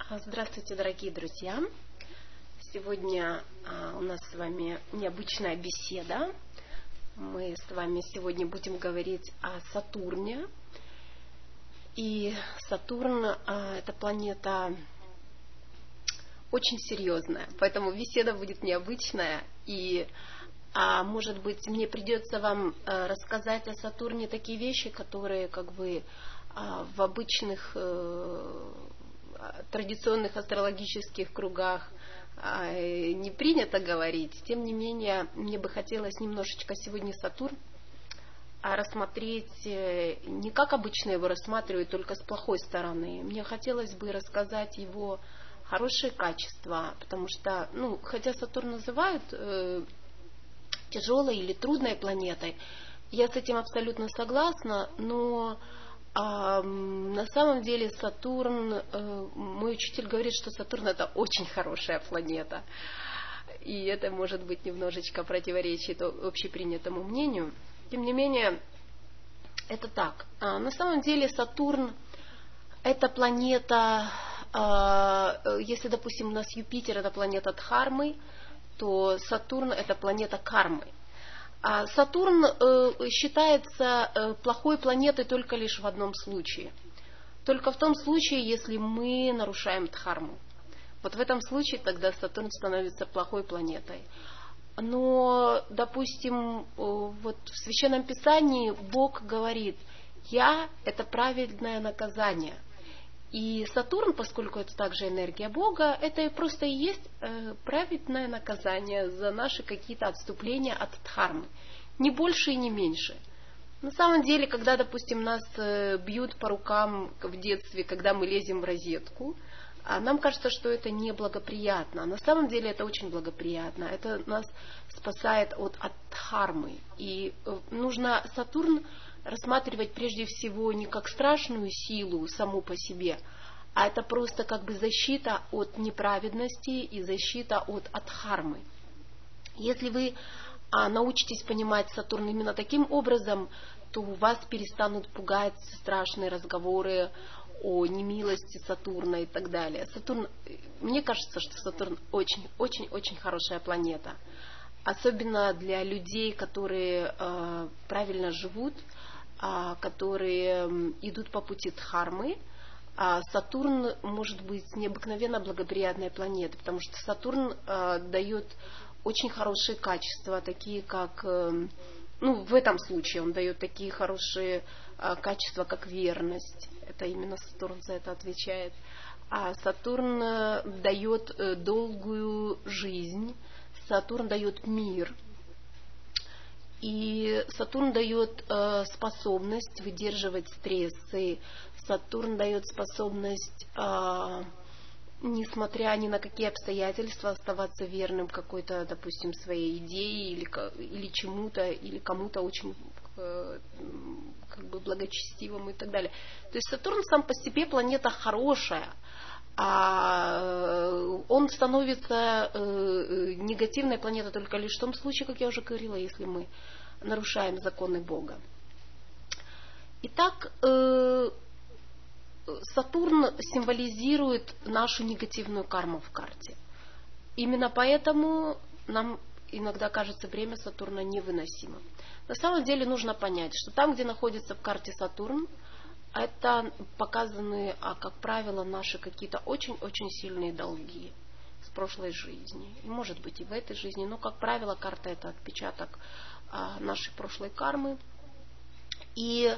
Здравствуйте, дорогие друзья! Сегодня у нас с вами необычная беседа. Мы с вами сегодня будем говорить о Сатурне. И Сатурн – это планета очень серьезная, поэтому беседа будет необычная. И, может быть, мне придется вам рассказать о Сатурне такие вещи, которые в обычных традиционных астрологических кругах не принято говорить. Тем не менее, мне бы хотелось немножечко сегодня Сатурн рассмотреть не как обычно его рассматривают, только с плохой стороны. Мне хотелось бы рассказать его хорошие качества, потому что, хотя Сатурн называют тяжелой или трудной планетой, я с этим абсолютно согласна, но на самом деле Сатурн, мой учитель говорит, что Сатурн это очень хорошая планета. И это, может быть, немножечко противоречит общепринятому мнению. Тем не менее, это так. На самом деле Сатурн это планета, если, допустим, у нас Юпитер это планета Дхармы, то Сатурн это планета кармы. Сатурн считается плохой планетой только лишь в одном случае. Только в том случае, если мы нарушаем дхарму. Вот в этом случае тогда Сатурн становится плохой планетой. Но, допустим, вот в Священном Писании Бог говорит: «Я» – это праведное наказание. И Сатурн, поскольку это также энергия Бога, это просто и есть праведное наказание за наши какие-то отступления от дхармы. Не больше и не меньше. На самом деле, когда, допустим, нас бьют по рукам в детстве, когда мы лезем в розетку, нам кажется, что это неблагоприятно. На самом деле это очень благоприятно. Это нас спасает от дхармы. И нужно Сатурн рассматривать прежде всего не как страшную силу саму по себе, а это просто защита от неправедности и защита от адхармы. Если вы научитесь понимать Сатурн именно таким образом, то вас перестанут пугать страшные разговоры о немилости Сатурна и так далее. Мне кажется, что Сатурн очень-очень-очень хорошая планета. Особенно для людей, которые правильно живут, которые идут по пути дхармы. Сатурн может быть необыкновенно благоприятной планетой, потому что Сатурн дает очень хорошие качества, такие как, в этом случае он дает такие хорошие качества, как верность. Это именно Сатурн за это отвечает. А Сатурн дает долгую жизнь, Сатурн дает мир. И Сатурн дает способность выдерживать стрессы. Сатурн дает способность, несмотря ни на какие обстоятельства, оставаться верным какой-то, допустим, своей идее или чему-то, или кому-то очень благочестивому и так далее. То есть Сатурн сам по себе планета хорошая. Он становится негативной планетой только лишь в том случае, как я уже говорила, если мы нарушаем законы Бога. Итак, Сатурн символизирует нашу негативную карму в карте. Именно поэтому нам иногда кажется время Сатурна невыносимым. На самом деле нужно понять, что там, где находится в карте Сатурн, это показаны, как правило, наши какие-то очень-очень сильные долги с прошлой жизни. И может быть и в этой жизни, но, как правило, карта это отпечаток нашей прошлой кармы. И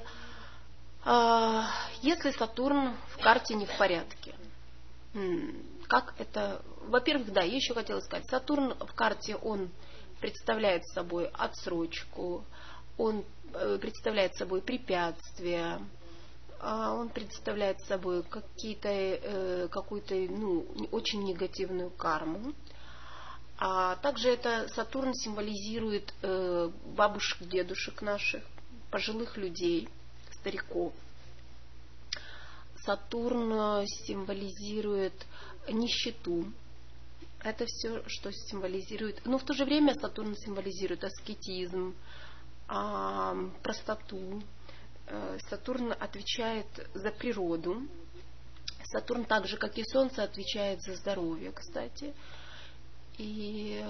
если Сатурн в карте не в порядке, как это? Во-первых, я еще хотела сказать, Сатурн в карте, он представляет собой отсрочку, он представляет собой препятствия, он представляет собой какую-то очень негативную карму. А также Сатурн символизирует бабушек, дедушек наших, пожилых людей, стариков. Сатурн символизирует нищету. Это все, что символизирует. Но в то же время Сатурн символизирует аскетизм, простоту. Сатурн отвечает за природу. Сатурн, так же как и Солнце, отвечает за здоровье, кстати. И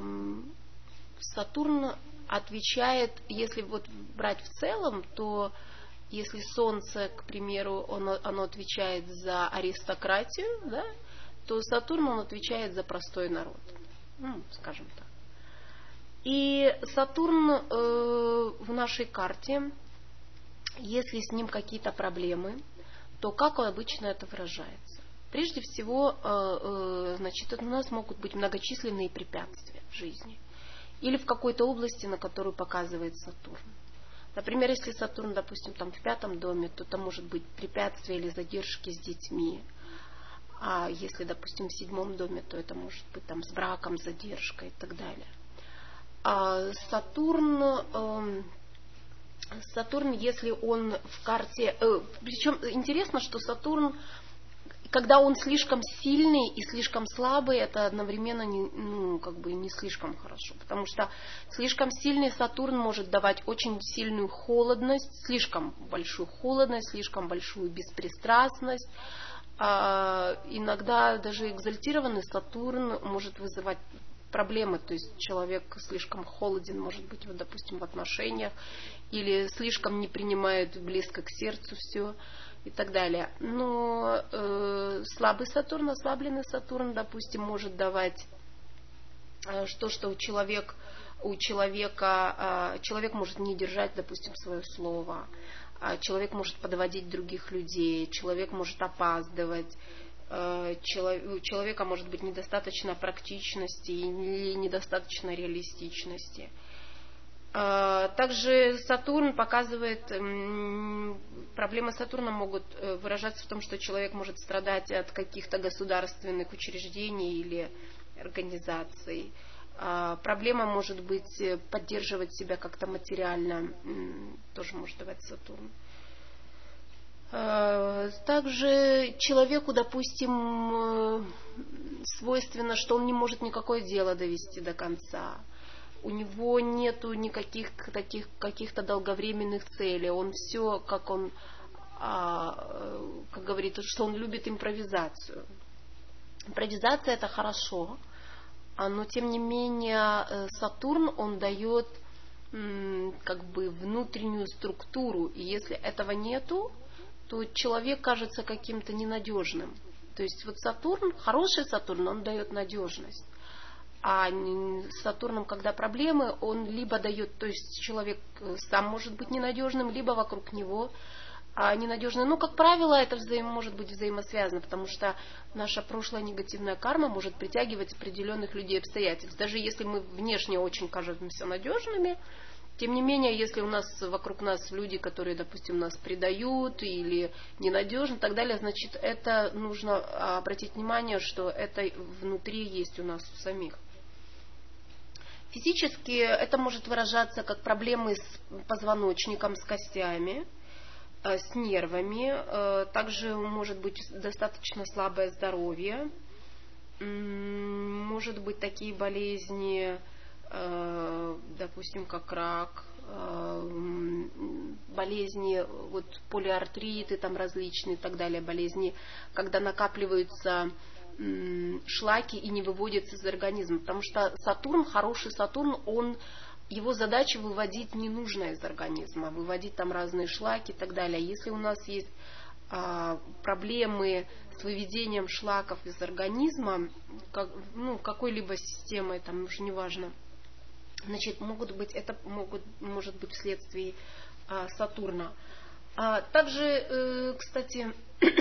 Сатурн отвечает, если вот брать в целом, то если Солнце, к примеру, оно отвечает за аристократию, да, то Сатурн, он отвечает за простой народ, скажем так. И Сатурн в нашей карте, если с ним какие-то проблемы, то как обычно это выражается? Прежде всего, значит, у нас могут быть многочисленные препятствия в жизни или в какой-то области, на которую показывает Сатурн. Например, если Сатурн, допустим, там в 5 доме, то это может быть препятствия или задержки с детьми. А если, допустим, в 7 доме, то это может быть там с браком, задержка и так далее. А Сатурн, если он в карте... Причем интересно, что Сатурн, когда он слишком сильный и слишком слабый, это одновременно не слишком хорошо. Потому что слишком сильный Сатурн может давать очень сильную холодность, слишком большую холодность, слишком большую беспристрастность. Иногда даже экзальтированный Сатурн может вызывать проблемы, то есть человек слишком холоден, может быть, вот, допустим, в отношениях, или слишком не принимает близко к сердцу все и так далее. Но слабый Сатурн, ослабленный Сатурн, допустим, может давать что человек может не держать, допустим, свое слово, человек может подводить других людей, человек может опаздывать, у человека может быть недостаточно практичности или недостаточно реалистичности. Также Сатурн показывает, проблемы Сатурна могут выражаться в том, что человек может страдать от каких-то государственных учреждений или организаций. Проблема может быть поддерживать себя как-то материально, тоже может давать Сатурн. Также человеку, допустим, свойственно, что он не может никакое дело довести до конца. У него нету никаких таких каких-то долговременных целей. Он все, как говорит, что он любит импровизацию. Импровизация — это хорошо, но тем не менее Сатурн, он дает как бы внутреннюю структуру. И если этого нету, то человек кажется каким-то ненадежным. То есть вот Сатурн, хороший Сатурн, он дает надежность. А с Сатурном, когда проблемы, он либо дает, то есть человек сам может быть ненадежным, либо вокруг него ненадежный. Но, как правило, это может быть взаимосвязано, потому что наша прошлая негативная карма может притягивать определенных людей и обстоятельств. Даже если мы внешне очень кажемся надежными, тем не менее, если у нас вокруг нас люди, которые, допустим, нас предают или ненадежны и так далее, значит, это нужно обратить внимание, что это внутри есть у нас у самих. Физически это может выражаться как проблемы с позвоночником, с костями, с нервами. Также может быть достаточно слабое здоровье. Может быть такие болезни, допустим, как рак, болезни, вот полиартриты там различные и так далее, болезни, когда накапливаются шлаки и не выводятся из организма. Потому что Сатурн, хороший Сатурн, его задача выводить ненужное из организма, выводить там разные шлаки и так далее. Если у нас есть проблемы с выведением шлаков из организма, какой-либо системой, там уже неважно, значит, может быть вследствие Сатурна. Также, кстати,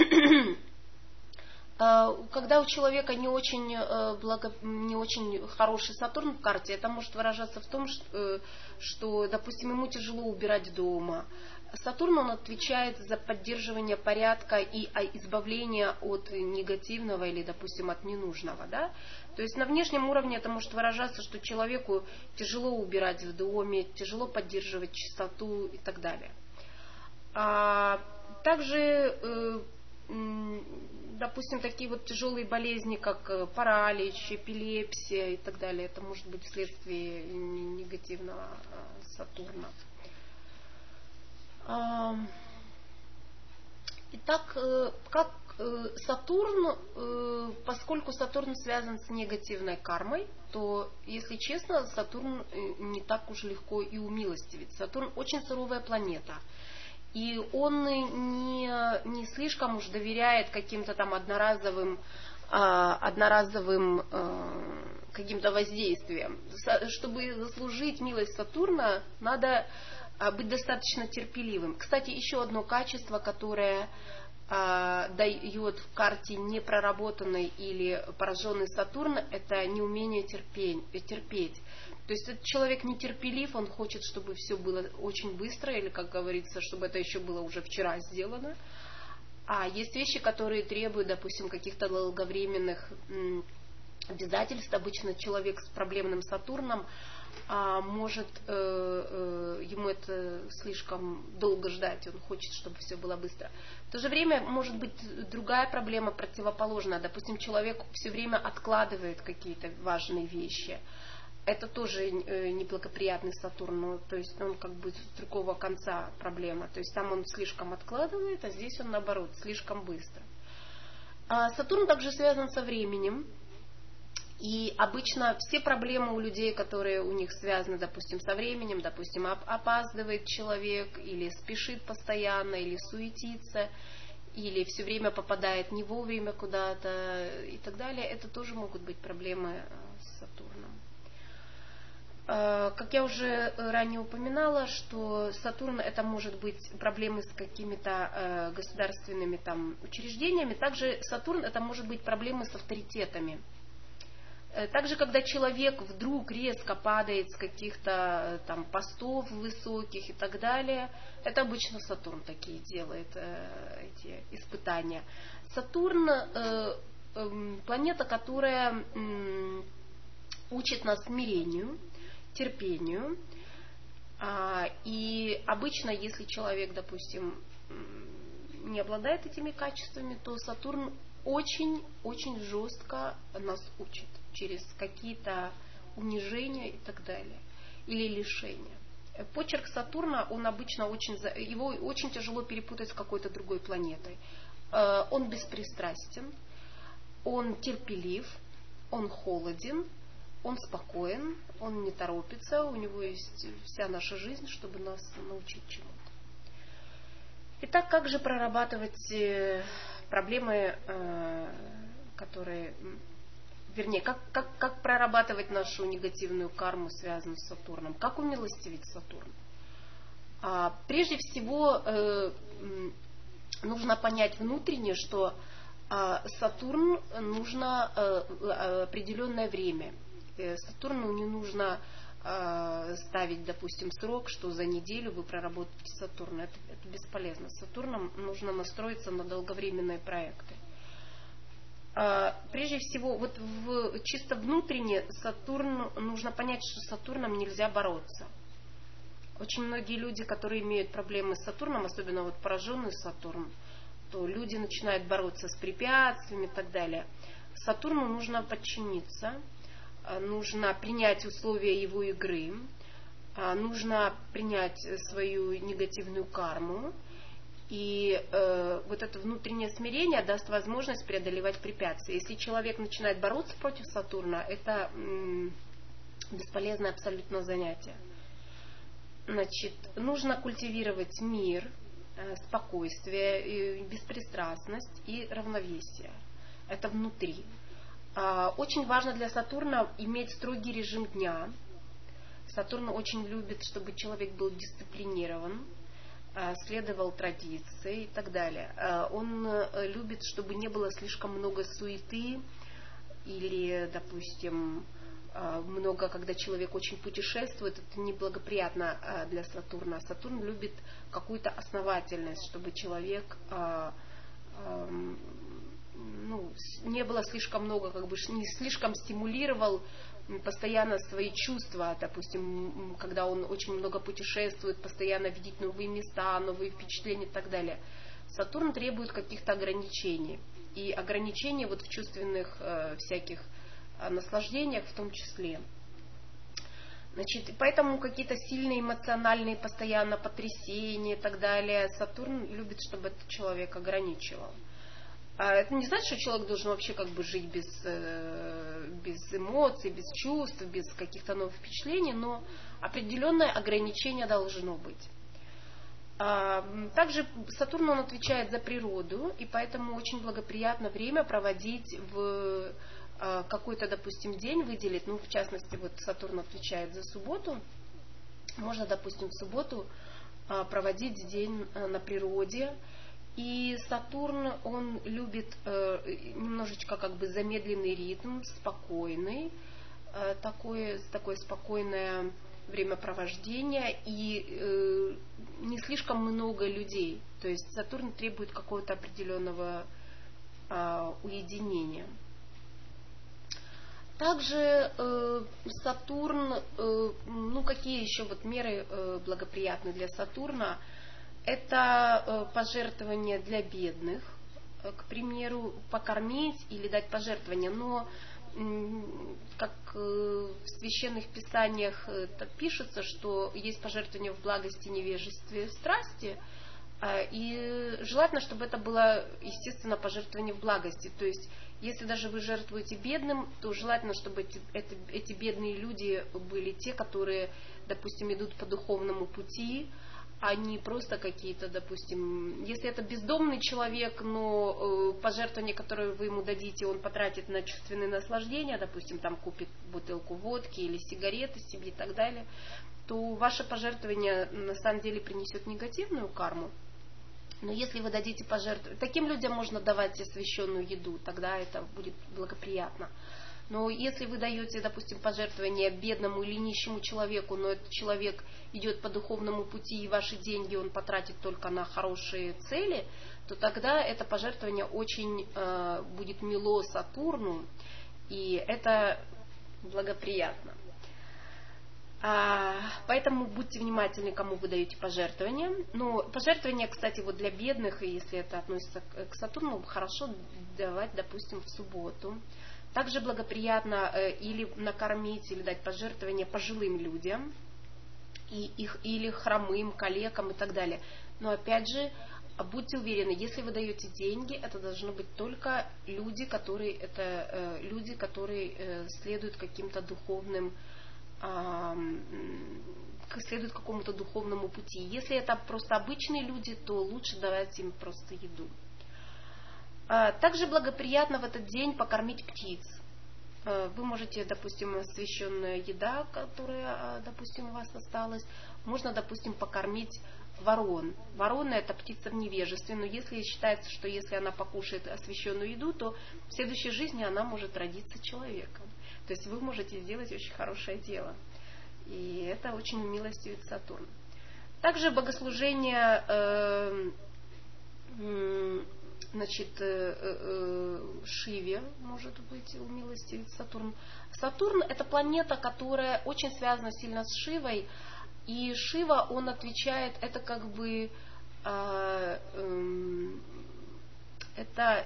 когда у человека не очень хороший Сатурн в карте, это может выражаться в том, что, допустим, ему тяжело убирать дома. Сатурн, он отвечает за поддерживание порядка и избавление от негативного или, допустим, от ненужного. Да? То есть на внешнем уровне это может выражаться, что человеку тяжело убирать в доме, тяжело поддерживать чистоту и так далее. Также, допустим, такие вот тяжелые болезни, как паралич, эпилепсия и так далее, это может быть вследствие негативного Сатурна. Итак, как Сатурн, поскольку Сатурн связан с негативной кармой, то, если честно, Сатурн не так уж легко и умилостивит. Сатурн очень суровая планета. И он не слишком уж доверяет каким-то там одноразовым каким-то воздействием. Чтобы заслужить милость Сатурна, надо быть достаточно терпеливым. Кстати, еще одно качество, которое дает в карте непроработанный или пораженный Сатурн, это неумение терпеть. То есть этот человек нетерпелив, он хочет, чтобы все было очень быстро, или, как говорится, чтобы это еще было уже вчера сделано. А есть вещи, которые требуют, допустим, каких-то долговременных обязательств. Обычно человек с проблемным Сатурном может ему это слишком долго ждать, он хочет, чтобы все было быстро. В то же время может быть другая проблема противоположная. Допустим, человек все время откладывает какие-то важные вещи. Это тоже неблагоприятный Сатурн, ну, то есть он как бы с другого конца проблема. То есть там он слишком откладывает, а здесь он наоборот, слишком быстро. Сатурн также связан со временем. И обычно все проблемы у людей, которые у них связаны, допустим, со временем, допустим, опаздывает человек, или спешит постоянно, или суетится, или все время попадает не вовремя куда-то и так далее, это тоже могут быть проблемы с Сатурном. Как я уже ранее упоминала, что Сатурн это может быть проблемы с какими-то государственными там учреждениями, также Сатурн это может быть проблемы с авторитетами. Также, когда человек вдруг резко падает с каких-то там постов высоких и так далее, это обычно Сатурн такие делает, эти испытания. Сатурн планета, которая учит нас смирению, терпению. И обычно, если человек, допустим, не обладает этими качествами, то Сатурн очень очень нас учит через какие-то унижения и так далее, или лишения. Почерк Сатурна, он обычно его очень тяжело перепутать с какой-то другой планетой. Он беспристрастен, он терпелив, он холоден, он спокоен, он не торопится, у него есть вся наша жизнь, чтобы нас научить чему-то. Итак, как же прорабатывать проблемы, которые... Вернее, как прорабатывать нашу негативную карму, связанную с Сатурном? Как умилостивить Сатурн? Прежде всего, нужно понять внутренне, что Сатурн нужно определенное время. Сатурну не нужно ставить, допустим, срок, что за неделю вы проработаете Сатурн. Это бесполезно. С Сатурном нужно настроиться на долговременные проекты. Прежде всего, вот чисто внутренне нужно понять, что с Сатурном нельзя бороться. Очень многие люди, которые имеют проблемы с Сатурном, особенно вот пораженный Сатурн, то люди начинают бороться с препятствиями и так далее. Сатурну нужно подчиниться, нужно принять условия его игры, нужно принять свою негативную карму. И вот это внутреннее смирение даст возможность преодолевать препятствия. Если человек начинает бороться против Сатурна, это бесполезное абсолютно занятие. Значит, нужно культивировать мир, спокойствие, беспристрастность и равновесие. Это внутри. Очень важно для Сатурна иметь строгий режим дня. Сатурн очень любит, чтобы человек был дисциплинирован, следовал традиции и так далее. Он любит, чтобы не было слишком много суеты или, допустим, много, когда человек очень путешествует, это неблагоприятно для Сатурна. Сатурн любит какую-то основательность, чтобы человек не было слишком много, не слишком стимулировал постоянно свои чувства, допустим, когда он очень много путешествует, постоянно видит новые места, новые впечатления и так далее. Сатурн требует каких-то ограничений. И ограничений вот в чувственных всяких наслаждениях в том числе. Значит, поэтому какие-то сильные эмоциональные постоянно потрясения и так далее Сатурн любит, чтобы этот человек ограничивал. Это не значит, что человек должен вообще как бы жить без эмоций, без чувств, без каких-то новых впечатлений, но определенное ограничение должно быть. Также Сатурн, он отвечает за природу, и поэтому очень благоприятно время проводить в какой-то, допустим, день выделить, в частности, вот Сатурн отвечает за субботу, можно, допустим, в субботу проводить день на природе. И Сатурн, он любит немножечко как бы замедленный ритм, спокойный, такое спокойное времяпровождения и не слишком много людей. То есть Сатурн требует какого-то определенного уединения. Также Сатурн, какие еще вот меры благоприятны для Сатурна? Это пожертвования для бедных, к примеру, покормить или дать пожертвования. Но, как в священных писаниях пишется, что есть пожертвования в благости, невежестве, страсти, и желательно, чтобы это было, естественно, пожертвование в благости. То есть, если даже вы жертвуете бедным, то желательно, чтобы эти бедные люди были те, которые, допустим, идут по духовному пути, а не просто какие-то, допустим, если это бездомный человек, но пожертвование, которое вы ему дадите, он потратит на чувственные наслаждения, допустим, там купит бутылку водки или сигареты себе и так далее, то ваше пожертвование на самом деле принесет негативную карму. Но если вы дадите пожертвование, таким людям можно давать освященную еду, тогда это будет благоприятно. Но если вы даете, допустим, пожертвование бедному или нищему человеку, но этот человек идет по духовному пути, и ваши деньги он потратит только на хорошие цели, то тогда это пожертвование очень будет мило Сатурну, и это благоприятно. Поэтому будьте внимательны, кому вы даете пожертвования. Но пожертвования, кстати, вот для бедных, и если это относится к Сатурну, хорошо давать, допустим, в субботу. Также благоприятно или накормить, или дать пожертвования пожилым людям, или хромым, калекам и так далее. Но опять же, будьте уверены, если вы даете деньги, это должны быть только люди, которые следуют каким-то духовным, следуют какому-то духовному пути. Если это просто обычные люди, то лучше давать им просто еду. Также благоприятно в этот день покормить птиц. Вы можете, допустим, освященная еда, которая, допустим, у вас осталась, можно, допустим, покормить ворон. Ворона — это птица в невежестве, но если считается, что если она покушает освященную еду, то в следующей жизни она может родиться человеком. То есть вы можете сделать очень хорошее дело. И это очень умилостивит Сатурн. Также богослужение Шиве, может быть, умилостивит Сатурн. Сатурн — это планета, которая очень связана сильно с Шивой, и Шива, он отвечает, это как бы это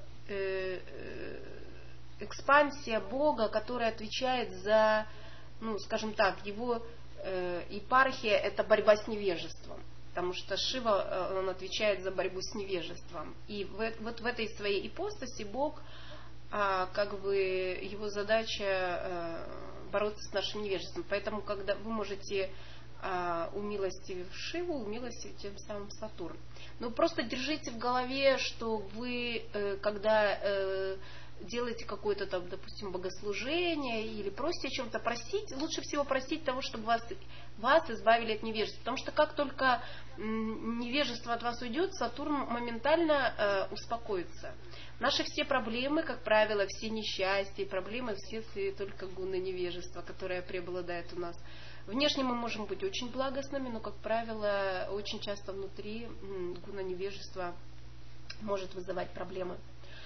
экспансия Бога, которая отвечает за, скажем так, его епархия — это борьба с невежеством. Потому что Шива, он отвечает за борьбу с невежеством. И вот в этой своей ипостаси Бог, как бы его задача бороться с нашим невежеством. Поэтому, когда вы можете, умилостивив Шиву, умилостивить тем самым Сатурн. Но просто держите в голове, что вы, когда делаете какое-то там, допустим, богослужение или просите о чем-то, просить, лучше всего просить того, чтобы вас избавили от невежества. Потому что как только невежество от вас уйдет, Сатурн моментально успокоится. Наши все проблемы, как правило, все несчастья, проблемы вследствие только гуна невежества, которое преобладает у нас. Внешне мы можем быть очень благостными, но, как правило, очень часто внутри гуна невежества может вызывать проблемы.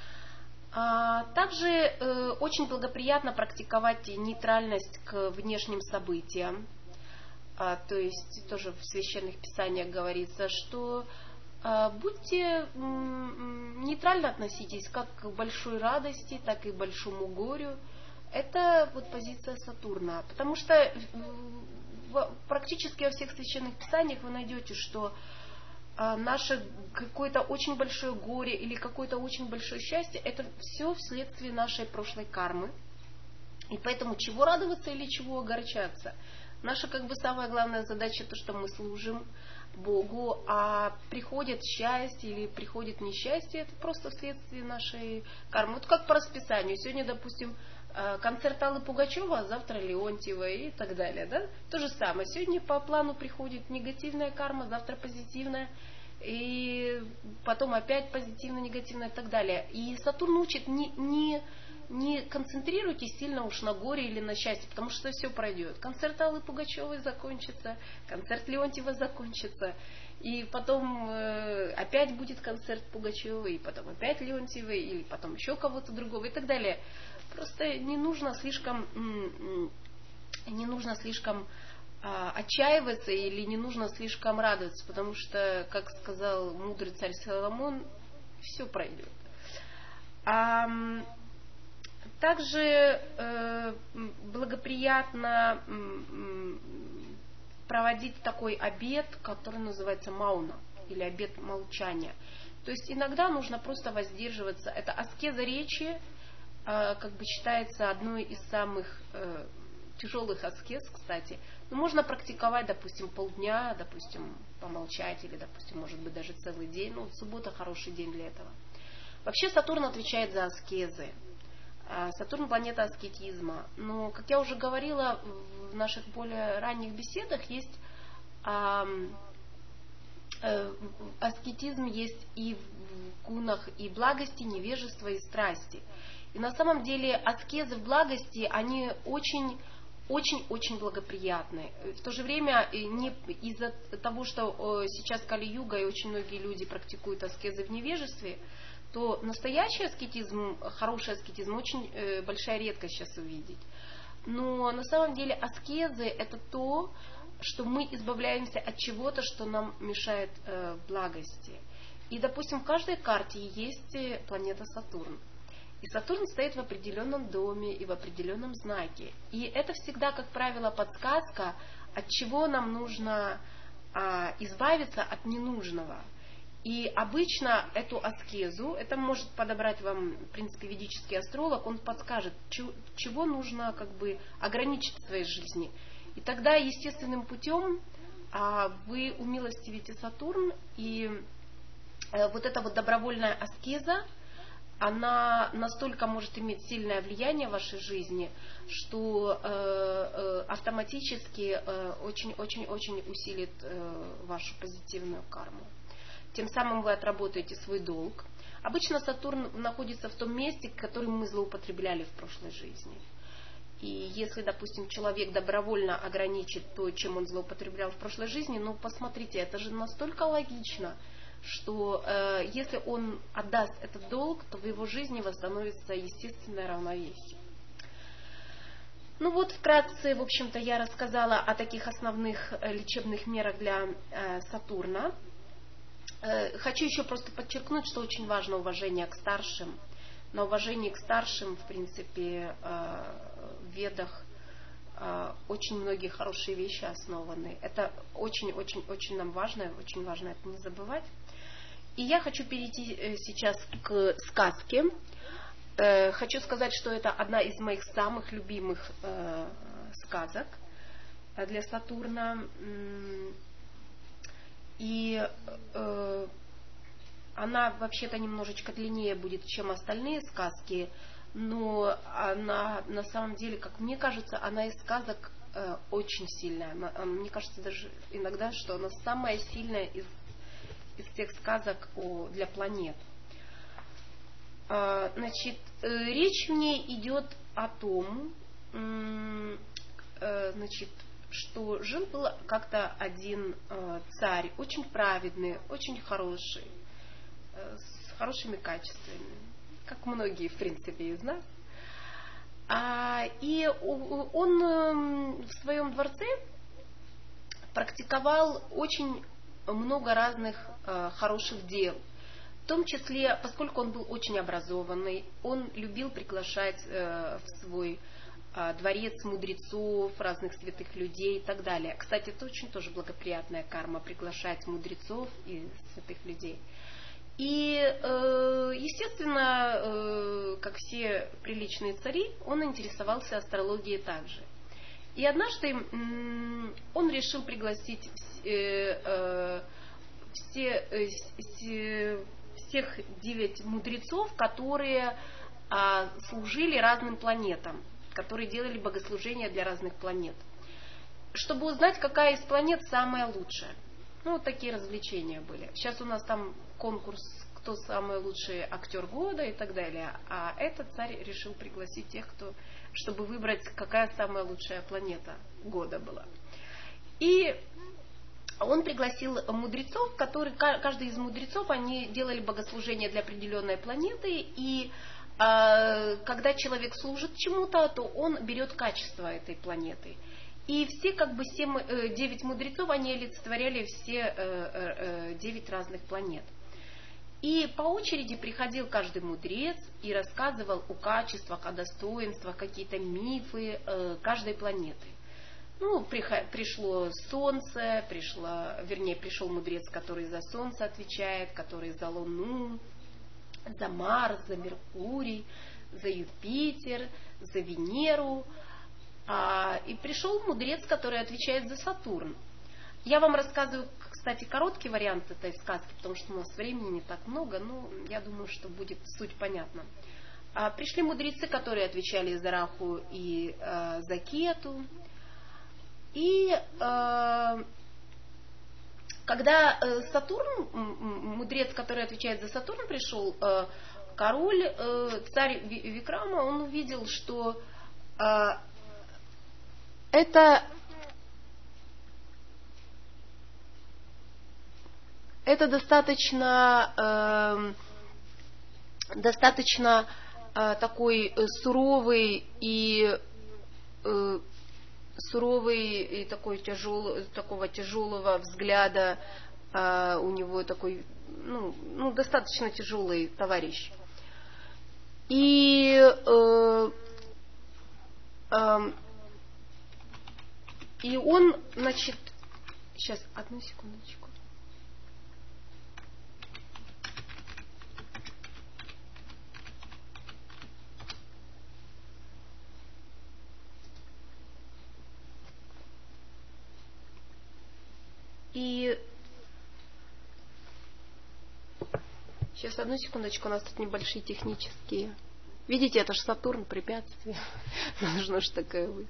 Также очень благоприятно практиковать нейтральность к внешним событиям. То есть тоже в священных писаниях говорится, что будьте нейтрально относитесь как к большой радости, так и к большому горю. Это вот позиция Сатурна. Потому что практически во всех священных писаниях вы найдете, что наше какое-то очень большое горе или какое-то очень большое счастье, это все вследствие нашей прошлой кармы. И поэтому чего радоваться или чего огорчаться? Наша самая главная задача то, что мы служим Богу, а приходит счастье или приходит несчастье, это просто вследствие нашей кармы. Вот как по расписанию. Сегодня, допустим, концерт Аллы Пугачевой, а завтра Леонтьева и так далее. Да? То же самое. Сегодня по плану приходит негативная карма, завтра позитивная. И потом опять позитивная, негативная и так далее. И Сатурн учит не концентрируйтесь сильно уж на горе или на счастье, потому что все пройдет. Концерт Аллы Пугачевой закончится, концерт Леонтьева закончится, и потом опять будет концерт Пугачевой, и потом опять Леонтьевой, или потом еще кого-то другого и так далее. Просто не нужно слишком отчаиваться или не нужно слишком радоваться, потому что, как сказал мудрый царь Соломон, все пройдет. Также благоприятно проводить такой обет, который называется мауна, или обет молчания. То есть иногда нужно просто воздерживаться. Это аскеза речи, считается одной из самых тяжелых аскез, кстати. Но можно практиковать, допустим, полдня, допустим, помолчать, или, допустим, может быть, даже целый день. Суббота хороший день для этого. Вообще Сатурн отвечает за аскезы. Сатурн – планета аскетизма. Но, как я уже говорила в наших более ранних беседах, есть аскетизм есть и в гунах и благости, невежества и страсти. И на самом деле аскезы в благости, они очень благоприятны. В то же время не из-за того, что сейчас Кали-юга и очень многие люди практикуют аскезы в невежестве, то настоящий аскетизм, хороший аскетизм, очень большая редкость сейчас увидеть. Но на самом деле аскезы – это то, что мы избавляемся от чего-то, что нам мешает благости. И, допустим, в каждой карте есть планета Сатурн. И Сатурн стоит в определенном доме и в определенном знаке. И это всегда, как правило, подсказка, от чего нам нужно избавиться от ненужного. И обычно эту аскезу, это может подобрать вам, в принципе, ведический астролог, он подскажет, чего нужно ограничить в своей жизни. И тогда естественным путем вы умилостивите Сатурн, и вот эта добровольная аскеза, она настолько может иметь сильное влияние в вашей жизни, что автоматически очень усилит вашу позитивную карму. Тем самым вы отработаете свой долг. Обычно Сатурн находится в том месте, которым мы злоупотребляли в прошлой жизни. И если, допустим, человек добровольно ограничит то, чем он злоупотреблял в прошлой жизни, посмотрите, это же настолько логично, что если он отдаст этот долг, то в его жизни восстановится естественное равновесие. Вкратце, в общем-то, я рассказала о таких основных лечебных мерах для Сатурна. Хочу еще просто подчеркнуть, что очень важно уважение к старшим. На уважении к старшим, в принципе, в Ведах очень многие хорошие вещи основаны. Это очень нам важно, очень важно это не забывать. И я хочу перейти сейчас к сказке. Хочу сказать, что это одна из моих самых любимых сказок для Сатурна. И она вообще-то немножечко длиннее будет, чем остальные сказки, но она на самом деле, как мне кажется, она из сказок очень сильная. Мне кажется даже иногда, что она самая сильная из всех сказок для планет. Речь в ней идет о том, что жил-был как-то один царь, очень праведный, очень хороший, с хорошими качествами, как многие, в принципе, из нас. И он в своем дворце практиковал очень много разных хороших дел. В том числе, поскольку он был очень образованный, он любил приглашать в свой дворец мудрецов, разных святых людей и так далее. Кстати, это очень тоже благоприятная карма, приглашать мудрецов и святых людей. И, естественно, как все приличные цари, он интересовался астрологией также. И однажды он решил пригласить всех 9 мудрецов, которые служили разным планетам, которые делали богослужения для разных планет, чтобы узнать, какая из планет самая лучшая. Ну, вот такие развлечения были. Сейчас у нас там конкурс, кто самый лучший актер года и так далее. А этот царь решил пригласить тех, чтобы выбрать, какая самая лучшая планета года была. И он пригласил мудрецов, каждый из мудрецов, они делали богослужение для определенной планеты, и когда человек служит чему-то, то он берет качество этой планеты. И все, 9 мудрецов, они олицетворяли все 9 разных планет. И по очереди приходил каждый мудрец и рассказывал о качествах, о достоинствах, какие-то мифы каждой планеты. Ну, пришло Солнце, пришел мудрец, который за Солнце отвечает, который за Луну, за Марс, за Меркурий, за Юпитер, за Венеру. И пришел мудрец, который отвечает за Сатурн. Я вам рассказываю, кстати, короткий вариант этой сказки, потому что у нас времени не так много, но я думаю, что будет суть понятна. Пришли мудрецы, которые отвечали за Раху и за Кету. И когда Сатурн, мудрец, который отвечает за Сатурн, пришел, король, царь Викрама, он увидел, что это достаточно такой суровый и такого тяжелого взгляда, у него такой, достаточно тяжелый товарищ. И он, значит, сейчас, одну секундочку. И сейчас, одну секундочку, у нас тут небольшие технические. Видите, это же Сатурн, препятствие. Нужно же такое быть.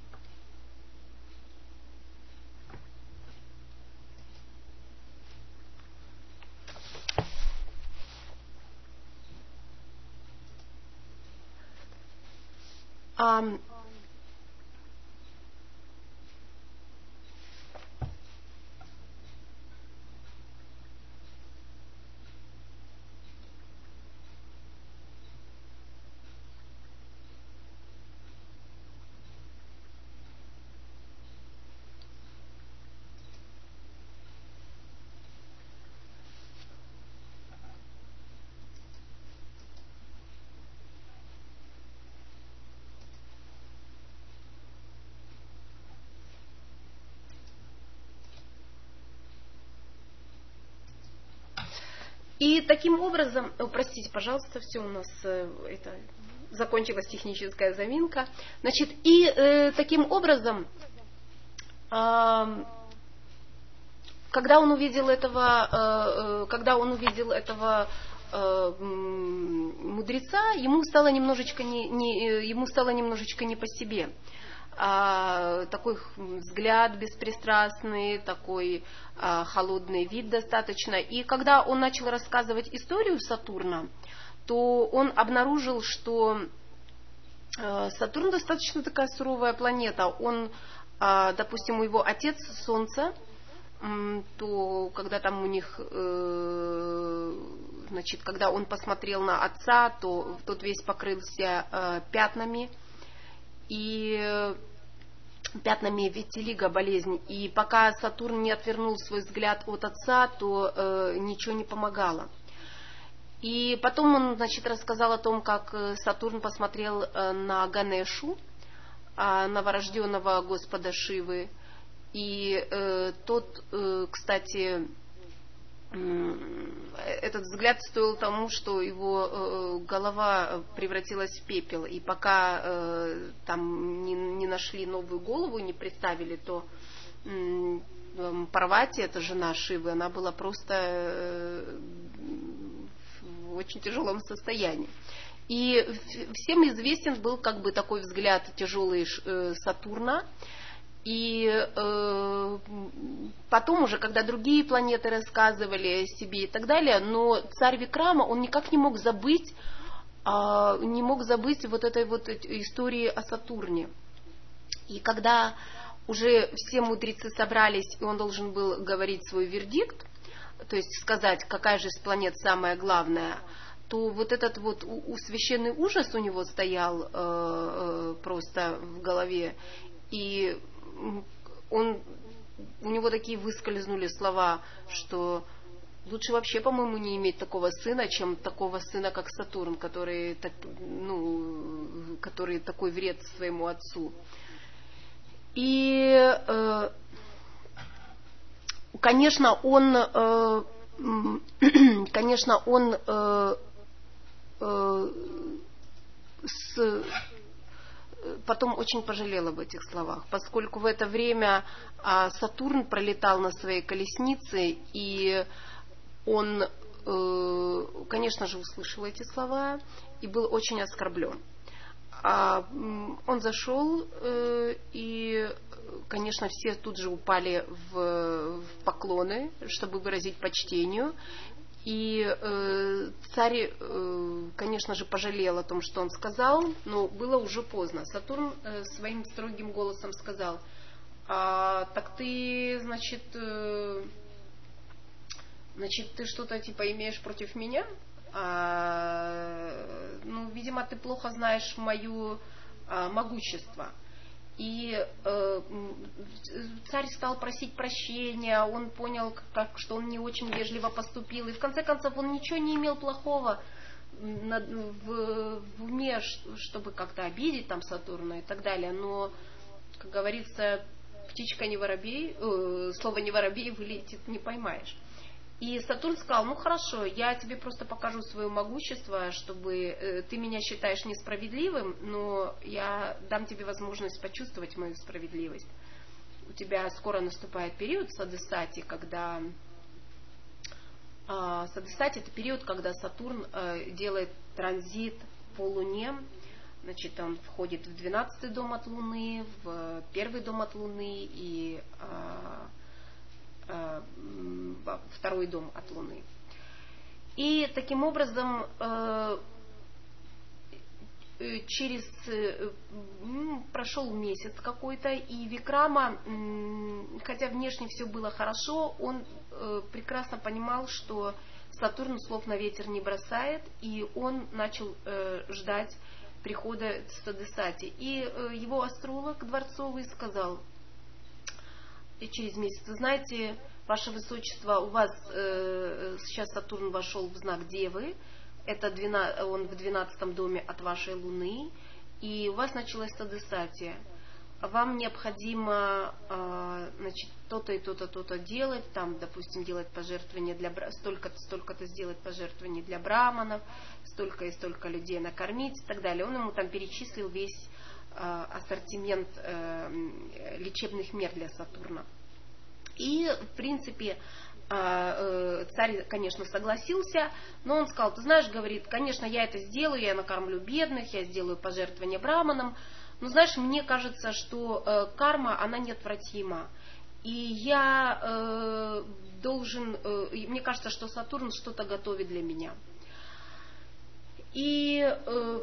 И таким образом, простите, пожалуйста, все у нас закончилась техническая заминка. Значит, и таким образом, когда он увидел этого мудреца, ему стало немножечко не по себе. Такой взгляд беспристрастный, такой холодный вид достаточно. И когда он начал рассказывать историю Сатурна, то он обнаружил, что Сатурн достаточно такая суровая планета. Он, допустим, у его отец Солнце, то когда там у них, значит, когда он посмотрел на отца, то тот весь покрылся пятнами. И пятнами витилиго, болезнь. И пока Сатурн не отвернул свой взгляд от отца, то ничего не помогало. И потом он, значит, рассказал о том, как Сатурн посмотрел на Ганешу, новорожденного Господа Шивы. И тот, кстати, этот взгляд стоил тому, что его голова превратилась в пепел. И пока там не нашли новую голову, не представили, то Парвати, это жена Шивы, она была просто в очень тяжелом состоянии. И всем известен был как бы такой взгляд тяжелый Сатурна. И потом уже, когда другие планеты рассказывали о себе и так далее, но царь Викрама, он никак не мог забыть вот этой вот истории о Сатурне. И когда уже все мудрецы собрались, и он должен был говорить свой вердикт, то есть сказать, какая же из планет самая главная, то вот этот вот священный ужас у него стоял просто в голове, и у него такие выскользнули слова, что лучше вообще, по-моему, не иметь такого сына, чем такого сына, как Сатурн, который такой вред своему отцу. И, конечно, он потом очень пожалел об этих словах, поскольку в это время Сатурн пролетал на своей колеснице, и он, конечно же, услышал эти слова и был очень оскорблен. Он зашел, и, конечно, все тут же упали в поклоны, чтобы выразить почтению. И царь, конечно же, пожалел о том, что он сказал, но было уже поздно. Сатурн своим строгим голосом сказал: так ты, значит, ты что-то типа имеешь против меня? Видимо, ты плохо знаешь мое могущество. И царь стал просить прощения, он понял, что он не очень вежливо поступил, и в конце концов он ничего не имел плохого в уме, чтобы как-то обидеть там Сатурна и так далее, но, как говорится, птичка не воробей, слово не воробей вылетит, не поймаешь. И Сатурн сказал: хорошо, я тебе просто покажу свое могущество, чтобы ты меня считаешь несправедливым, но я дам тебе возможность почувствовать мою справедливость. У тебя скоро наступает период Садесати, когда Садесати — это период, когда Сатурн делает транзит по Луне. Значит, он входит в 12-й дом от Луны, в 1-й дом от Луны и 2-й дом от Луны. И таким образом прошел месяц какой-то, и Викрама, хотя внешне все было хорошо, он прекрасно понимал, что Сатурн слов на ветер не бросает, и он начал ждать прихода Садесати. И его астролог дворцовый сказал через месяц: вы знаете, Ваше Высочество, у вас сейчас Сатурн вошел в знак Девы, он в 12 доме от вашей Луны, и у вас началась Садесати. Вам необходимо то-то и то-то, то-то делать, там, допустим, делать пожертвования столько-то сделать пожертвований для браманов, столько и столько людей накормить и так далее. Он ему там перечислил весь ассортимент лечебных мер для Сатурна. И, в принципе, царь, конечно, согласился, но он сказал: ты знаешь, говорит, конечно, я это сделаю, я накормлю бедных, я сделаю пожертвования браманам, но, знаешь, мне кажется, что карма, она неотвратима. И я мне кажется, что Сатурн что-то готовит для меня. И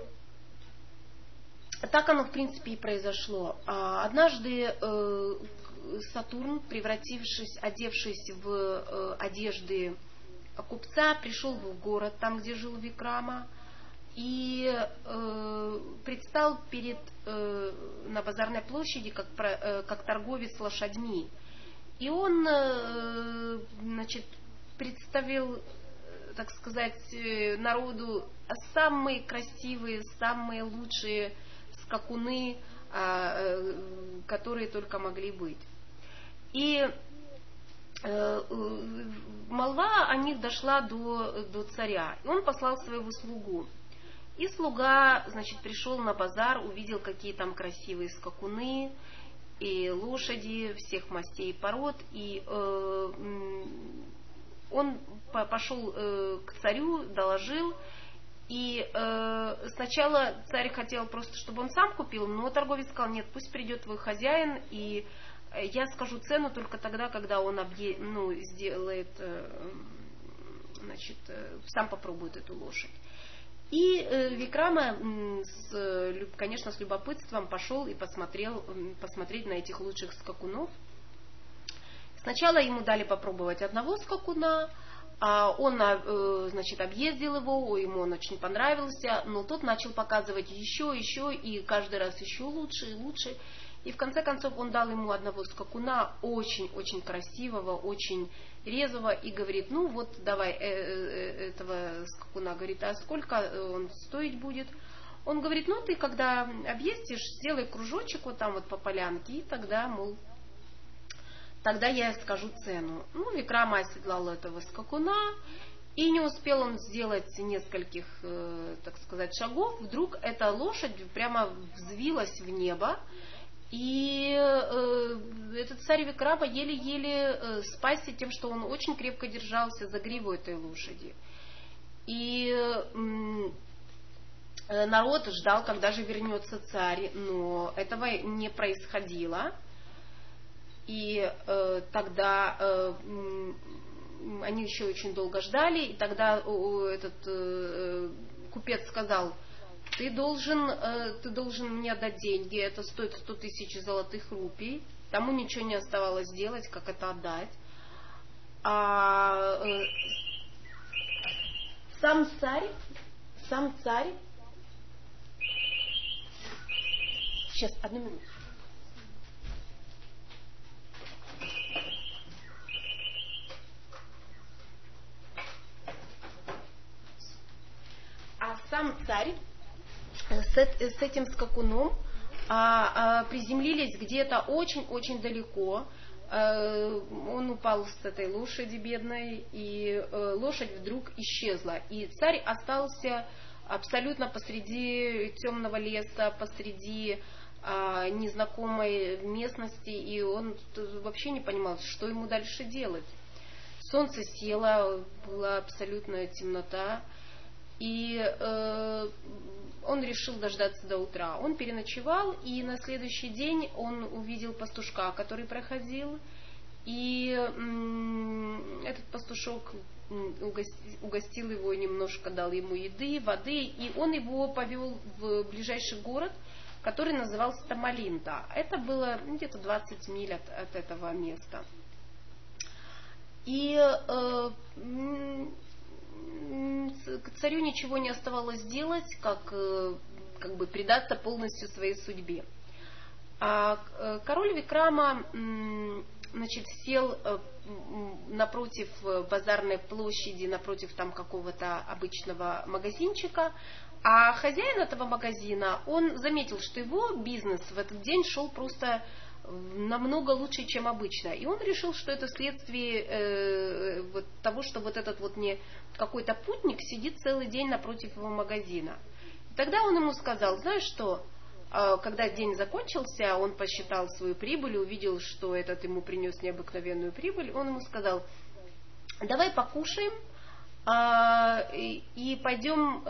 так оно, в принципе, и произошло. Однажды Сатурн, одевшись в одежды купца, пришел в город, там, где жил Викрама, и предстал на базарной площади как торговец лошадьми. И он, значит, представил, так сказать, народу самые красивые, самые лучшие скакуны которые только могли быть. И молва о них дошла до царя. И он послал своего слугу. И слуга, значит, пришел на базар, увидел, какие там красивые скакуны и лошади всех мастей и пород. И он пошел к царю, доложил. И сначала царь хотел просто, чтобы он сам купил, но торговец сказал: нет, пусть придет твой хозяин, и я скажу цену только тогда, когда он сделает, значит, сам попробует эту лошадь. И Викрама, конечно, с любопытством пошел и посмотреть на этих лучших скакунов. Сначала ему дали попробовать одного скакуна, он, значит, объездил его, ему он очень понравился, но тот начал показывать еще, и каждый раз еще лучше и лучше. И в конце концов он дал ему одного скакуна, очень-очень красивого, очень резвого, и говорит: ну вот давай этого скакуна, говорит, а сколько он стоить будет? Он говорит: ну ты когда объездишь, сделай кружочек вот там вот по полянке, и тогда, мол, тогда я скажу цену. Ну, Викрама оседлал этого скакуна, и не успел он сделать нескольких, так сказать, шагов, вдруг эта лошадь прямо взвилась в небо, и этот царь Викрама еле-еле спасся тем, что он очень крепко держался за гриву этой лошади. И народ ждал, когда же вернется царь, но этого не происходило. И тогда они еще очень долго ждали, и тогда этот купец сказал: ты должен мне отдать деньги, это стоит 100 тысяч золотых рупий. Тому ничего не оставалось делать, как это отдать. Сам царь, сейчас, одну минуту. А сам царь с этим скакуном приземлились где-то очень-очень далеко. Он упал с этой лошади бедной, и лошадь вдруг исчезла. И царь остался абсолютно посреди темного леса, посреди незнакомой местности, и он вообще не понимал, что ему дальше делать. Солнце село, была абсолютная темнота. И он решил дождаться до утра. Он переночевал, и на следующий день он увидел пастушка, который проходил. И этот пастушок угостил его немножко, дал ему еды, воды, и он его повел в ближайший город, который назывался Тамалинта. Это было где-то 20 миль от этого места. И царю ничего не оставалось делать, как бы предаться полностью своей судьбе. А король Викрама, значит, сел напротив базарной площади, напротив там какого-то обычного магазинчика, а хозяин этого магазина, он заметил, что его бизнес в этот день шел просто намного лучше, чем обычно. И он решил, что это следствие вот того, что вот этот вот не какой-то путник сидит целый день напротив его магазина. И тогда он ему сказал: знаешь что, когда день закончился, он посчитал свою прибыль, увидел, что этот ему принес необыкновенную прибыль, он ему сказал: давай покушаем, и пойдем,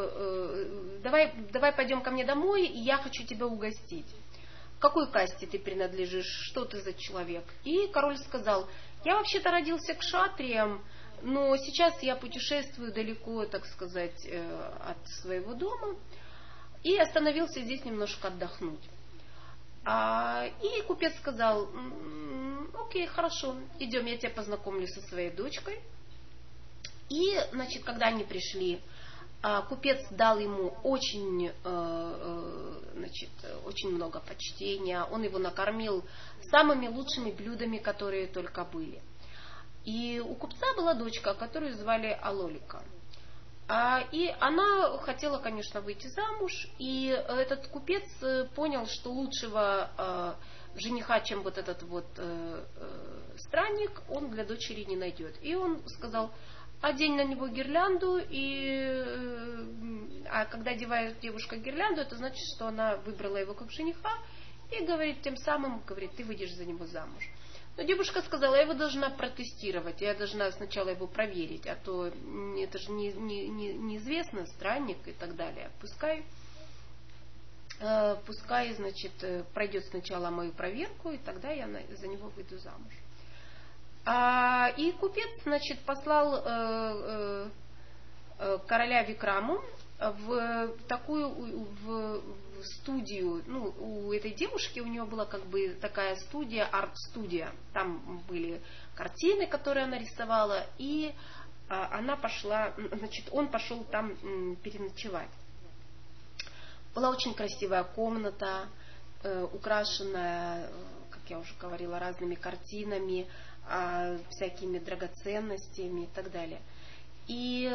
давай пойдем ко мне домой, и я хочу тебя угостить. К какой касте ты принадлежишь, что ты за человек? И король сказал: я вообще-то родился кшатрием, но сейчас я путешествую далеко, так сказать, от своего дома, и остановился здесь немножко отдохнуть. И купец сказал: окей, хорошо, идем, я тебя познакомлю со своей дочкой. И, значит, когда они пришли, купец дал ему очень много почтения, он его накормил самыми лучшими блюдами, которые только были. И у купца была дочка, которую звали Алолика. И она хотела, конечно, выйти замуж, и этот купец понял, что лучшего жениха, чем вот этот вот странник, он для дочери не найдет. И он сказал: одень на него гирлянду, а когда одевает девушка гирлянду, это значит, что она выбрала его как жениха, и говорит, тем самым, говорит, ты выйдешь за него замуж. Но девушка сказала: я его должна протестировать, я должна сначала его проверить, а то это же неизвестно, странник и так далее. Пускай, значит, пройдет сначала мою проверку, и тогда я за него выйду замуж. И купец, значит, послал короля Викраму в студию. Ну, у этой девушки, у нее была как бы такая студия, арт-студия. Там были картины, которые она рисовала, и она пошла, значит, он пошел там переночевать. Была очень красивая комната, украшенная, как я уже говорила, разными картинами, всякими драгоценностями и так далее. И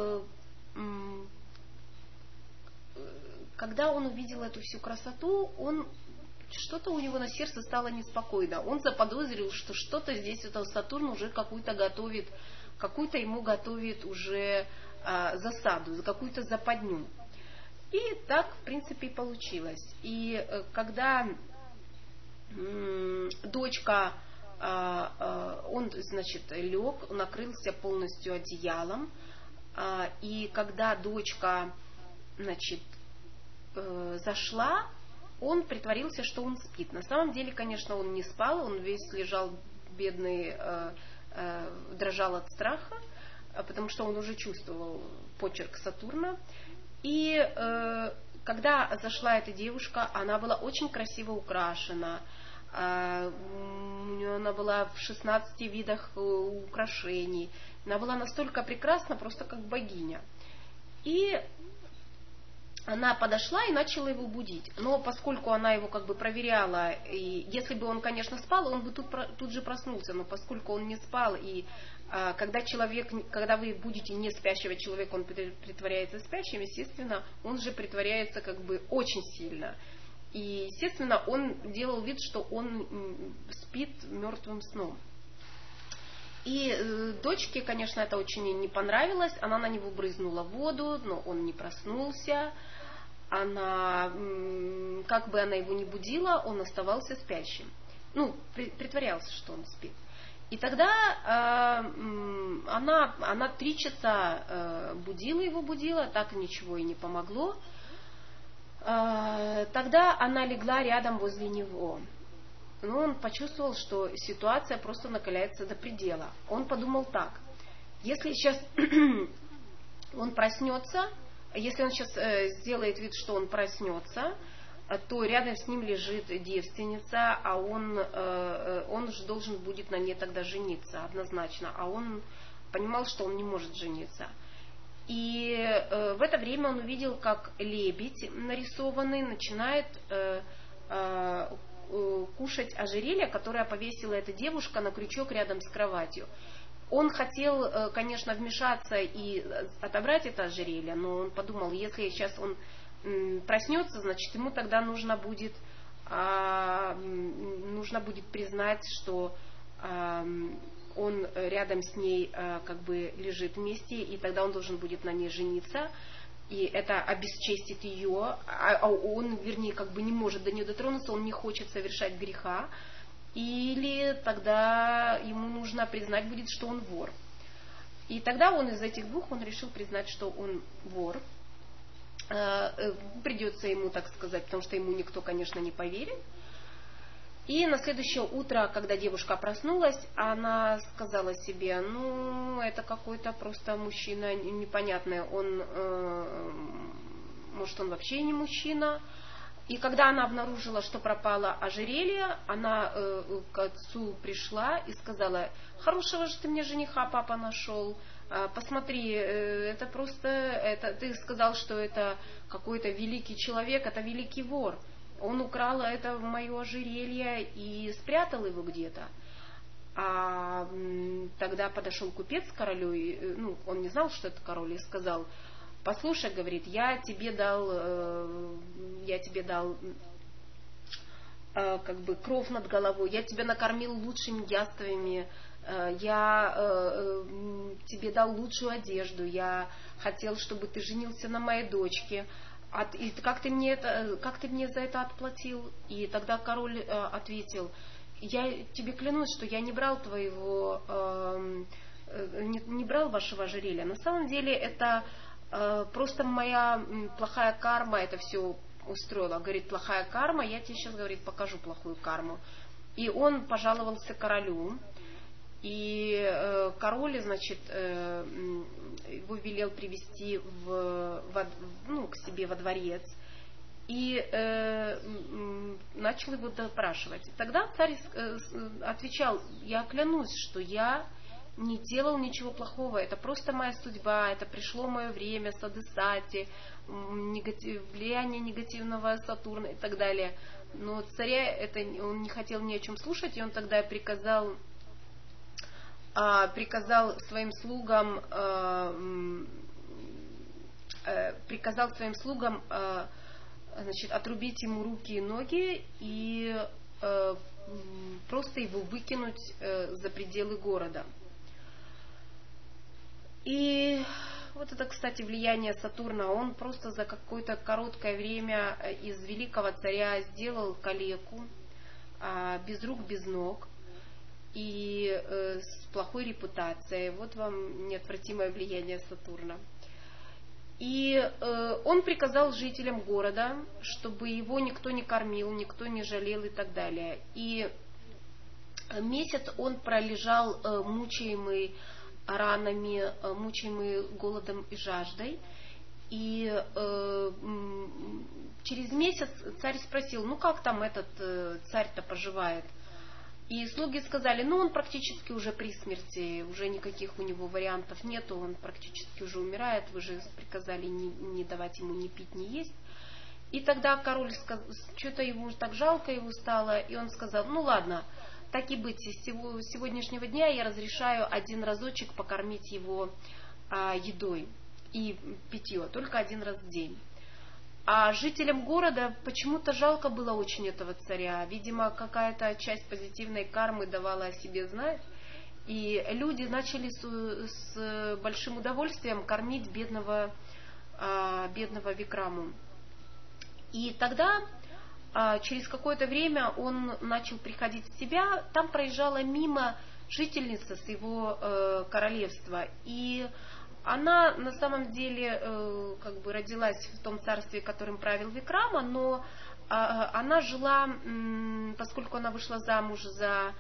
когда он увидел эту всю красоту, что-то у него на сердце стало неспокойно. Он заподозрил, что что-то здесь, это Сатурн уже какую-то ему готовит уже засаду, какую-то западню. И так, в принципе, и получилось. И когда дочка, он, значит, лег, накрылся полностью одеялом, и когда дочка, значит, зашла, он притворился, что он спит. На самом деле, конечно, он не спал, он весь лежал бедный, дрожал от страха, потому что он уже чувствовал почерк Сатурна. И когда зашла эта девушка, она была очень красиво украшена. Она была в 16 видах украшений. Она была настолько прекрасна, просто как богиня. И она подошла и начала его будить. Но поскольку она его как бы проверяла, и если бы он, конечно, спал, он бы тут же проснулся. Но поскольку он не спал, и когда вы будете не спящего человека, он притворяется спящим, естественно, он же притворяется как бы очень сильно. И, естественно, он делал вид, что он спит мертвым сном. И дочке, конечно, это очень не понравилось. Она на него брызнула воду, но он не проснулся. Как бы она его ни будила, он оставался спящим. Ну, притворялся, что он спит. И тогда она 3 часа будила, так ничего и не помогло. Тогда она легла рядом возле него. Но он почувствовал, что ситуация просто накаляется до предела. Он подумал так: если сейчас он проснется, если он сейчас сделает вид, что он проснется, то рядом с ним лежит девственница, а он же должен будет на ней тогда жениться однозначно. А он понимал, что он не может жениться. И в это время он увидел, как лебедь нарисованный начинает кушать ожерелье, которое повесила эта девушка на крючок рядом с кроватью. Он хотел, конечно, вмешаться и отобрать это ожерелье, но он подумал, если сейчас он проснется, значит, ему тогда нужно будет признать, что он рядом с ней как бы лежит вместе, и тогда он должен будет на ней жениться, и это обесчестит ее, а он, вернее, как бы не может до нее дотронуться, он не хочет совершать греха, или тогда ему нужно признать будет, что он вор. И тогда он из этих двух, он решил признать, что он вор. Придется ему, так сказать, потому что ему никто, конечно, не поверит. И на следующее утро, когда девушка проснулась, она сказала себе: это какой-то просто мужчина непонятный, может, он вообще не мужчина. И когда она обнаружила, что пропало ожерелье, она к отцу пришла и сказала: хорошего же ты мне жениха, папа, нашел. Посмотри, это просто, ты сказал, что это какой-то великий человек, это великий вор. Он украл это мое ожерелье и спрятал его где-то. Тогда подошел купец к королю, и, он не знал, что это король, и сказал: послушай, говорит, я тебе дал как бы кров над головой, я тебя накормил лучшими яствами, я тебе дал лучшую одежду, я хотел, чтобы ты женился на моей дочке. И как ты мне за это отплатил? И тогда король ответил: я тебе клянусь, что я не брал не брал вашего ожерелья. На самом деле это просто моя плохая карма это все устроила. Говорит, плохая карма, я тебе сейчас, говорит, покажу плохую карму. И он пожаловался королю. И король, значит, его велел привести к себе во дворец и начал его допрашивать. Тогда царь отвечал: я клянусь, что я не делал ничего плохого, это просто моя судьба, это пришло мое время, садысати, влияние негативного Сатурна и так далее. Но царя он не хотел ни о чем слушать, и он тогда приказал своим слугам значит, отрубить ему руки и ноги и просто его выкинуть за пределы города. И вот это, кстати, влияние Сатурна. Он просто за какое-то короткое время из великого царя сделал калеку, без рук, без ног, и с плохой репутацией. Вот вам неотвратимое влияние Сатурна. И он приказал жителям города, чтобы его никто не кормил, никто не жалел и так далее. И месяц он пролежал мучаемый ранами, мучаемый голодом и жаждой. И через месяц царь спросил: как там этот царь-то поживает? И слуги сказали: он практически уже при смерти, уже никаких у него вариантов нету, он практически уже умирает, вы же приказали не давать ему ни пить, ни есть. И тогда король сказал, что-то ему так жалко его стало, и он сказал: ладно, так и быть, с сегодняшнего дня я разрешаю один разочек покормить его едой и питье, только один раз в день. А жителям города почему-то жалко было очень этого царя. Видимо, какая-то часть позитивной кармы давала о себе знать. И люди начали с большим удовольствием кормить бедного Викраму. И тогда, через какое-то время, он начал приходить в себя. Там проезжала мимо жительница с его королевства. И она на самом деле родилась в том царстве, которым правил Викрама, но она жила, поскольку она вышла замуж за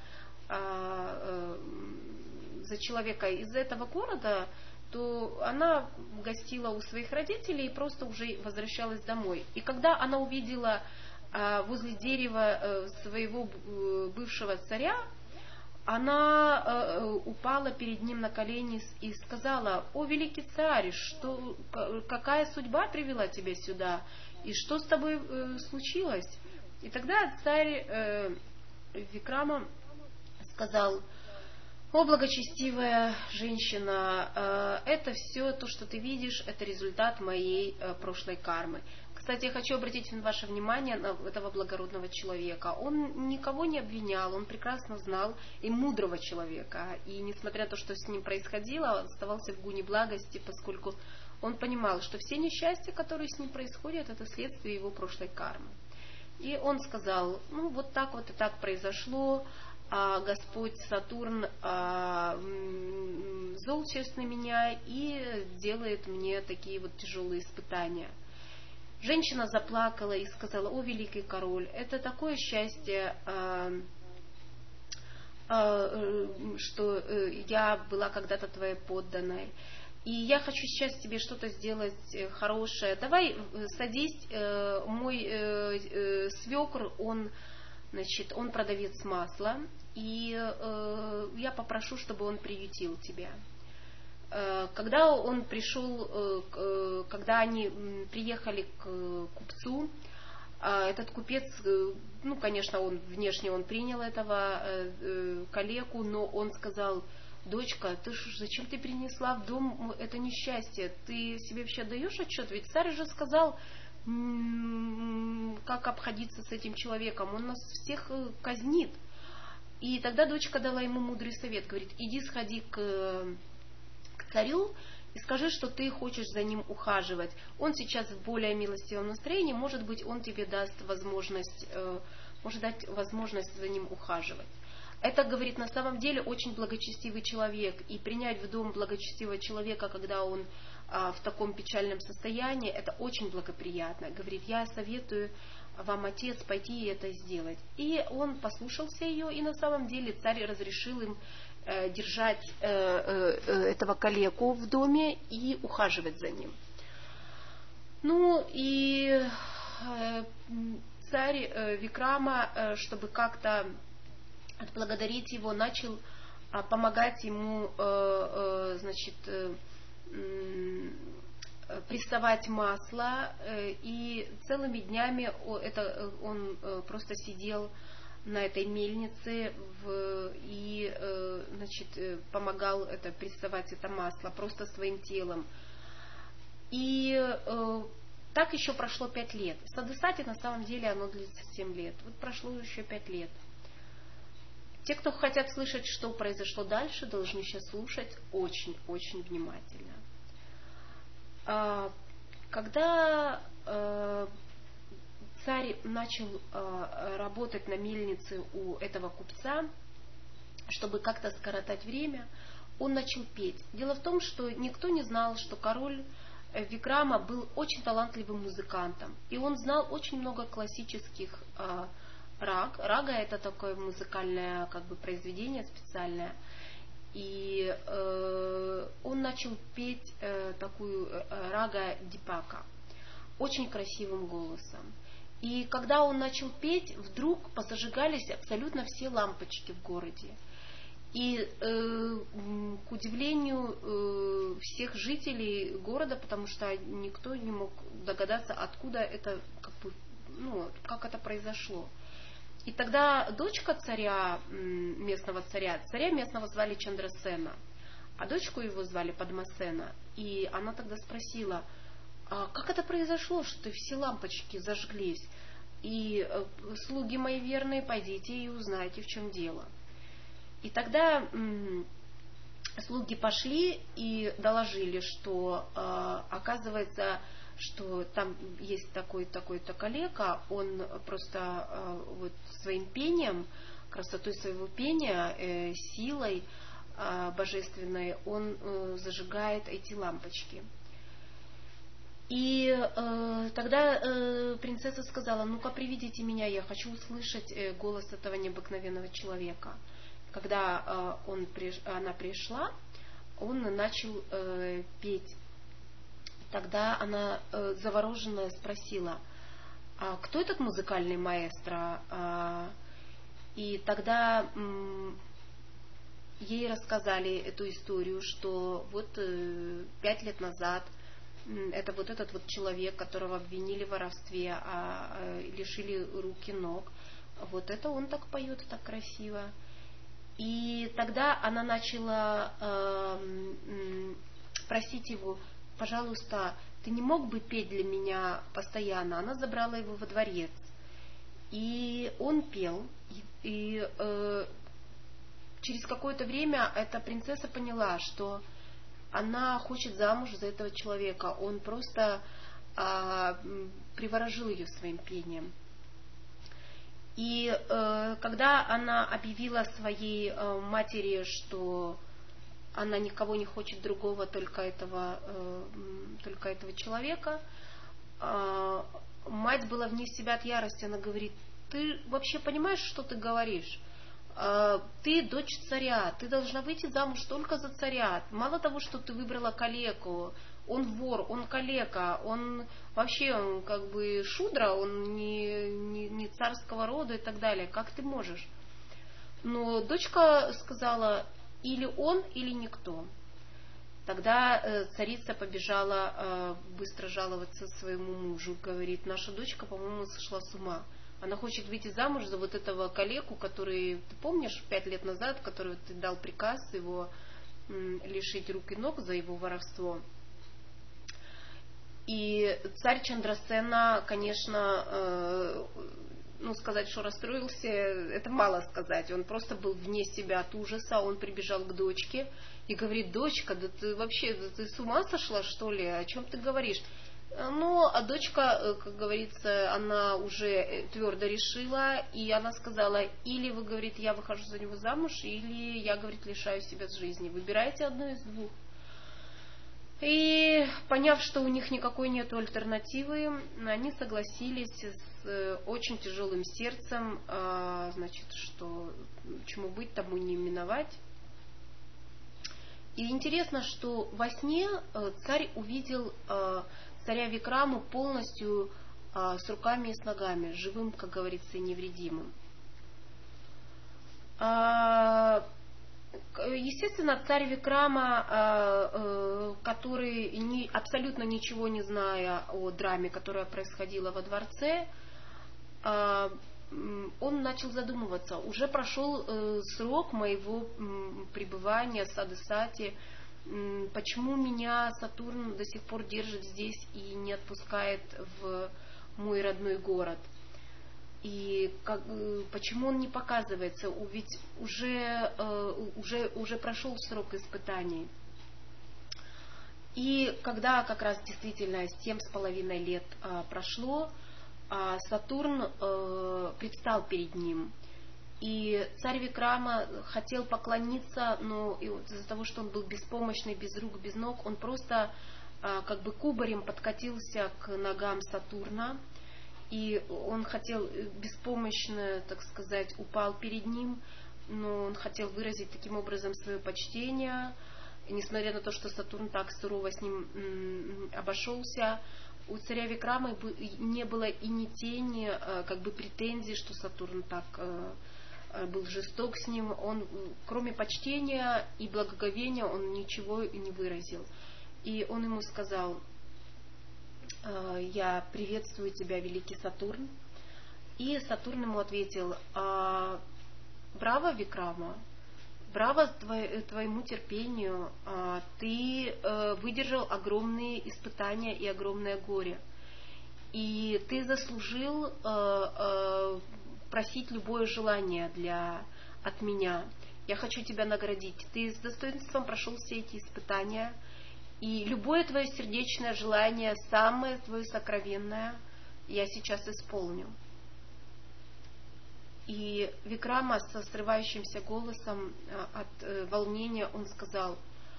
человека из этого города, то она гостила у своих родителей и просто уже возвращалась домой. И когда она увидела возле дерева своего бывшего царя, она упала перед ним на колени и сказала: «О, великий царь, какая судьба привела тебя сюда? И что с тобой случилось?» И тогда царь Викрама сказал: «О, благочестивая женщина, это все то, что ты видишь, это результат моей прошлой кармы». Кстати, я хочу обратить ваше внимание на этого благородного человека. Он никого не обвинял, он прекрасно знал и мудрого человека. И несмотря на то, что с ним происходило, оставался в гуне благости, поскольку он понимал, что все несчастья, которые с ним происходят, это следствие его прошлой кармы. И он сказал: вот так вот и так произошло, Господь Сатурн зол сейчас на меня и делает мне такие вот тяжелые испытания. Женщина заплакала и сказала: «О, великий король, это такое счастье, что я была когда-то твоей подданной. И я хочу сейчас тебе что-то сделать хорошее. Давай садись, мой свекр, он продавец масла, и я попрошу, чтобы он приютил тебя». Когда когда они приехали к купцу, Этот купец, ну, конечно, внешне он принял этого калеку, но он сказал: дочка, зачем ты принесла в дом это несчастье? Ты себе вообще даешь отчет? Ведь царь же сказал, как обходиться с этим человеком. Он нас всех казнит. И тогда дочка дала ему мудрый совет. Говорит: иди сходи к царю и скажи, что ты хочешь за ним ухаживать. Он сейчас в более милостивом настроении, может быть, он тебе даст возможность, может дать возможность за ним ухаживать. Это, говорит, на самом деле очень благочестивый человек. И принять в дом благочестивого человека, когда он в таком печальном состоянии, это очень благоприятно. Говорит: я советую вам, отец, пойти и это сделать. И он послушался ее, и на самом деле царь разрешил им держать этого калеку в доме и ухаживать за ним. Ну и царь Викрама, чтобы как-то отблагодарить его, начал помогать ему, значит, прессовать масло, и целыми днями он просто сидел на этой мельнице и, значит, помогал прессовать это масло просто своим телом. И так еще прошло 5 лет. В Садысате на самом деле оно длится 7 лет. Вот прошло еще 5 лет. Те, кто хотят слышать, что произошло дальше, должны сейчас слушать очень-очень внимательно. Когда царь начал работать на мельнице у этого купца, чтобы как-то скоротать время, он начал петь. Дело в том, что никто не знал, что король Викрама был очень талантливым музыкантом. И он знал очень много классических раг. Рага — это такое музыкальное произведение специальное. И он начал петь такую рага Дипака очень красивым голосом. И когда он начал петь, вдруг позажигались абсолютно все лампочки в городе. И к удивлению всех жителей города, потому что никто не мог догадаться, откуда это, как это произошло. И тогда дочка царя местного звали Чандрасена, а дочку его звали Падмасена. И она тогда спросила: а как это произошло, что все лампочки зажглись? И слуги мои верные, пойдите и узнайте, в чем дело. И тогда слуги пошли и доложили, что оказывается, что там есть такой-то калека, он просто своим пением, красотой своего пения, силой божественной, он зажигает эти лампочки. И тогда принцесса сказала: ну-ка, приведите меня, я хочу услышать голос этого необыкновенного человека. Когда она пришла, он начал петь. Тогда она, завороженная, спросила: а кто этот музыкальный маэстро? И тогда ей рассказали эту историю, что 5 лет назад это этот человек, которого обвинили в воровстве, лишили рук и ног, это он так поет, так красиво. И тогда она начала просить его: пожалуйста, ты не мог бы петь для меня постоянно? Она забрала его во дворец. И он пел. И через какое-то время эта принцесса поняла, что она хочет замуж за этого человека. Он просто приворожил ее своим пением. И когда она объявила своей матери, что она никого не хочет другого, только этого человека, мать была вне себя от ярости. Она говорит: ты вообще понимаешь, что ты говоришь? Ты дочь царя, ты должна выйти замуж только за царя. Мало того, что ты выбрала калеку, он вор, он калека, он вообще шудра, он не царского рода и так далее. Как ты можешь? Но дочка сказала: или он, или никто. Тогда царица побежала быстро жаловаться своему мужу, говорит: наша дочка, по-моему, сошла с ума. Она хочет выйти замуж за вот этого калеку, который, ты помнишь, 5 лет назад, который ты дал приказ его лишить рук и ног за его воровство. И царь Чандрасена, конечно, сказать, что расстроился, это мало сказать. Он просто был вне себя от ужаса. Он прибежал к дочке и говорит: дочка, да ты вообще, да ты с ума сошла, что ли? О чем ты говоришь? Ну, а дочка, как говорится, она уже твердо решила, и она сказала: или вы, говорит, я выхожу за него замуж, или я, говорит, лишаю себя жизни. Выбирайте одно из двух. И поняв, что у них никакой нет альтернативы, они согласились с очень тяжелым сердцем, значит, что чему быть, тому не миновать. И интересно, что во сне царь увидел царя Викраму полностью с руками и с ногами, живым, как говорится, и невредимым. Естественно, царь Викрама, который абсолютно ничего не зная о драме, которая происходила во дворце, он начал задумываться. Уже прошел срок моего пребывания в Садысате. Почему меня Сатурн до сих пор держит здесь и не отпускает в мой родной город? И почему он не показывается? Ведь уже прошел срок испытаний. И когда как раз действительно 7,5 лет прошло, Сатурн предстал перед ним. И царь Викрама хотел поклониться, но из-за того, что он был беспомощный, без рук, без ног, он просто как бы кубарем подкатился к ногам Сатурна. И он хотел беспомощно, так сказать, упал перед ним, но он хотел выразить таким образом свое почтение. И несмотря на то, что Сатурн так сурово с ним обошелся, у царя Викрамы не было и ни тени как бы претензий, что Сатурн так был жесток с ним. Он, кроме почтения и благоговения, он ничего и не выразил. И он ему сказал: я приветствую тебя, великий Сатурн. И Сатурн ему ответил: браво, Викрама, браво твоему терпению, ты выдержал огромные испытания и огромное горе. И ты заслужил просить любое желание от меня. Я хочу тебя наградить. Ты с достоинством прошел все эти испытания. И любое твое сердечное желание, самое твое сокровенное, я сейчас исполню. И Викрама со срывающимся голосом от волнения он сказал: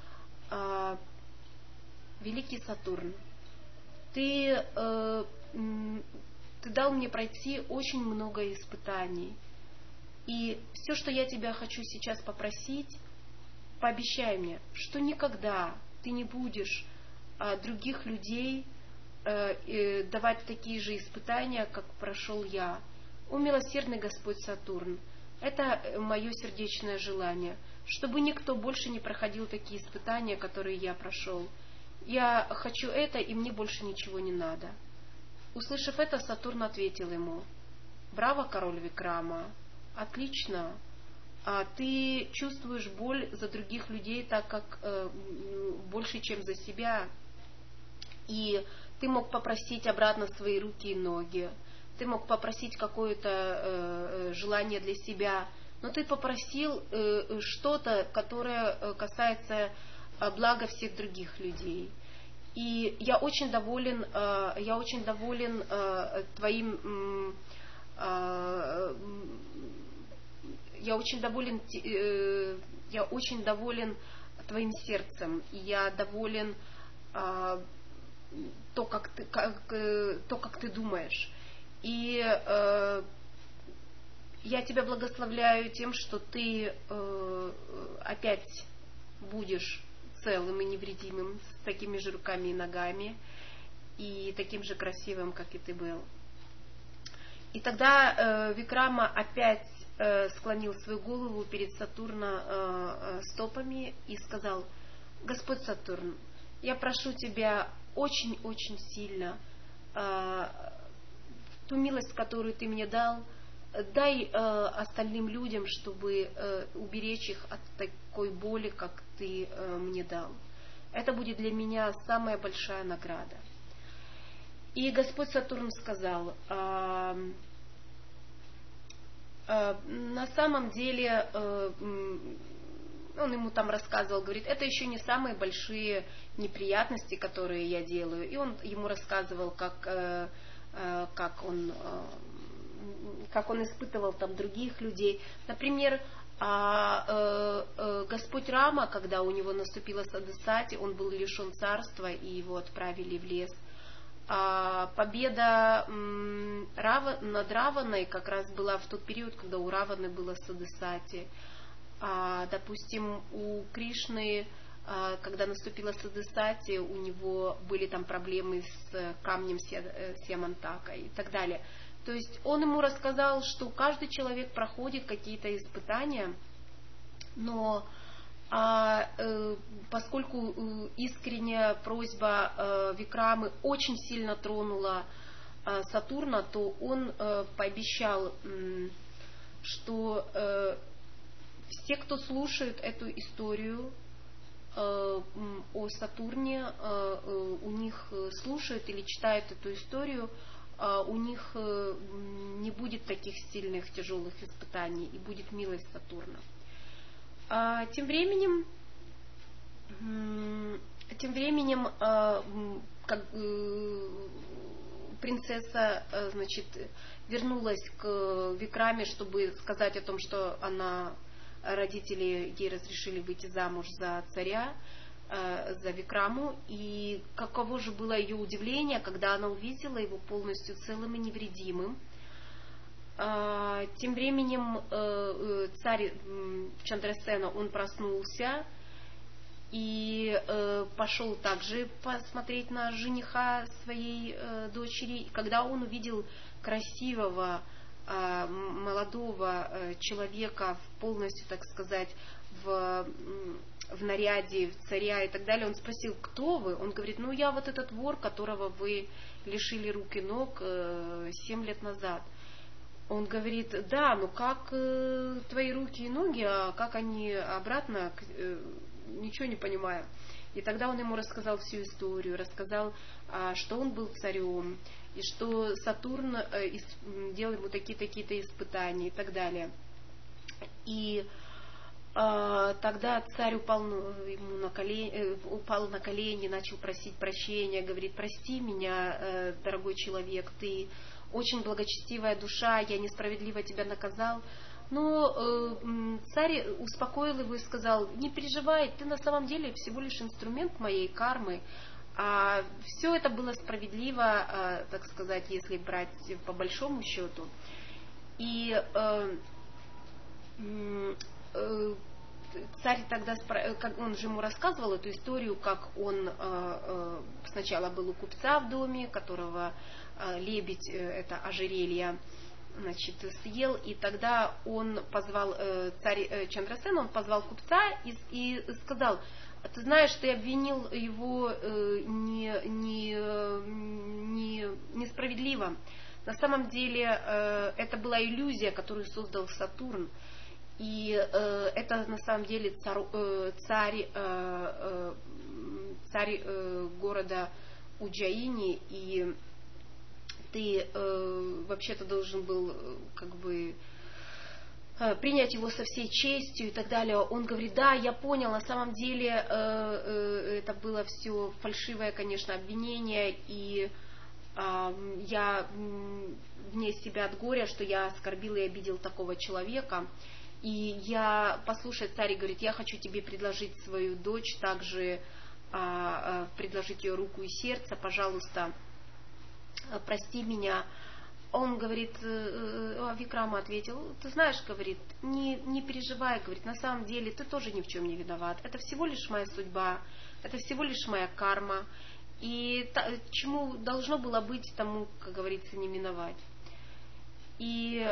великий Сатурн, ты дал мне пройти очень много испытаний. И все, что я тебя хочу сейчас попросить, пообещай мне, что никогда ты не будешь других людей давать такие же испытания, как прошел я. О, милосердный Господь Сатурн, это мое сердечное желание, чтобы никто больше не проходил такие испытания, которые я прошел. Я хочу это, и мне больше ничего не надо. Услышав это, Сатурн ответил ему: браво, король Викрама, отлично. Ты чувствуешь боль за других людей так, как больше, чем за себя. И ты мог попросить обратно свои руки и ноги. Ты мог попросить какое-то желание для себя. Но ты попросил что-то, которое касается блага всех других людей. И я очень доволен твоим... Я очень доволен твоим сердцем, и я доволен то, как ты думаешь. И я тебя благословляю тем, что ты опять будешь целым и невредимым, с такими же руками и ногами, и таким же красивым, как и ты был. И тогда Викрама опять склонил свою голову перед Сатурна стопами и сказал: Господь Сатурн, я прошу тебя очень-очень сильно, ту милость, которую ты мне дал, дай остальным людям, чтобы уберечь их от такой боли, как ты мне дал. Это будет для меня самая большая награда. И Господь Сатурн сказал, на самом деле, он ему там рассказывал, говорит, это еще не самые большие неприятности, которые я делаю. И он ему рассказывал, как он испытывал там других людей. Например, Господь Рама, когда у него наступила Садасати, он был лишен царства, и его отправили в лес. Победа над Раваной как раз была в тот период, когда у Раваны было Садасати. Допустим, у Кришны, когда наступила Садасати, у него были там проблемы с камнем Сьямантака и так далее. То есть он ему рассказал, что каждый человек проходит какие-то испытания, но поскольку искренняя просьба Викрамы очень сильно тронула Сатурна, то он пообещал, что все, кто слушают эту историю о Сатурне, у них слушают или читают эту историю, у них не будет таких сильных, тяжелых испытаний, и будет милость Сатурна. Тем временем принцесса, значит, вернулась к Викраме, чтобы сказать о том, что родители ей разрешили выйти замуж за царя, за Викраму, и каково же было ее удивление, когда она увидела его полностью целым и невредимым. Тем временем царь Чандрасена, он проснулся и пошел также посмотреть на жениха своей дочери. И когда он увидел красивого молодого человека, полностью, так сказать, в наряде царя и так далее, он спросил, кто вы? Он говорит, я вот этот вор, которого вы лишили рук и ног 7 лет назад. Он говорит, да, как твои руки и ноги, а как они обратно, ничего не понимаю. И тогда он ему рассказал всю историю, рассказал, что он был царем, и что Сатурн делал ему такие-то испытания и так далее. И тогда царь упал на колени, начал просить прощения, говорит, прости меня, дорогой человек, ты очень благочестивая душа, я несправедливо тебя наказал. Но царь успокоил его и сказал, не переживай, ты на самом деле всего лишь инструмент моей кармы, а все это было справедливо, так сказать, если брать по большому счету. И царь тогда, он же ему рассказывал эту историю, как он сначала был у купца в доме, которого лебедь, это ожерелье, значит, съел, и тогда он позвал, царь Чандрасена, он позвал купца и сказал, ты знаешь, ты обвинил его несправедливо. На самом деле это была иллюзия, которую создал Сатурн. И это на самом деле царь города Уджаини, и ты вообще-то должен был принять его со всей честью и так далее. Он говорит, да, я понял, на самом деле это было все фальшивое, конечно, обвинение, и я вне себя от горя, что я оскорбил и обидел такого человека. И послушай, царь говорит, я хочу тебе предложить свою дочь, также предложить ее руку и сердце, пожалуйста, прости меня. Он говорит, Викрама ответил, ты знаешь, говорит, не переживай, говорит, на самом деле ты тоже ни в чем не виноват. Это всего лишь моя судьба, это всего лишь моя карма. И чему должно было быть, тому, как говорится, не миновать. И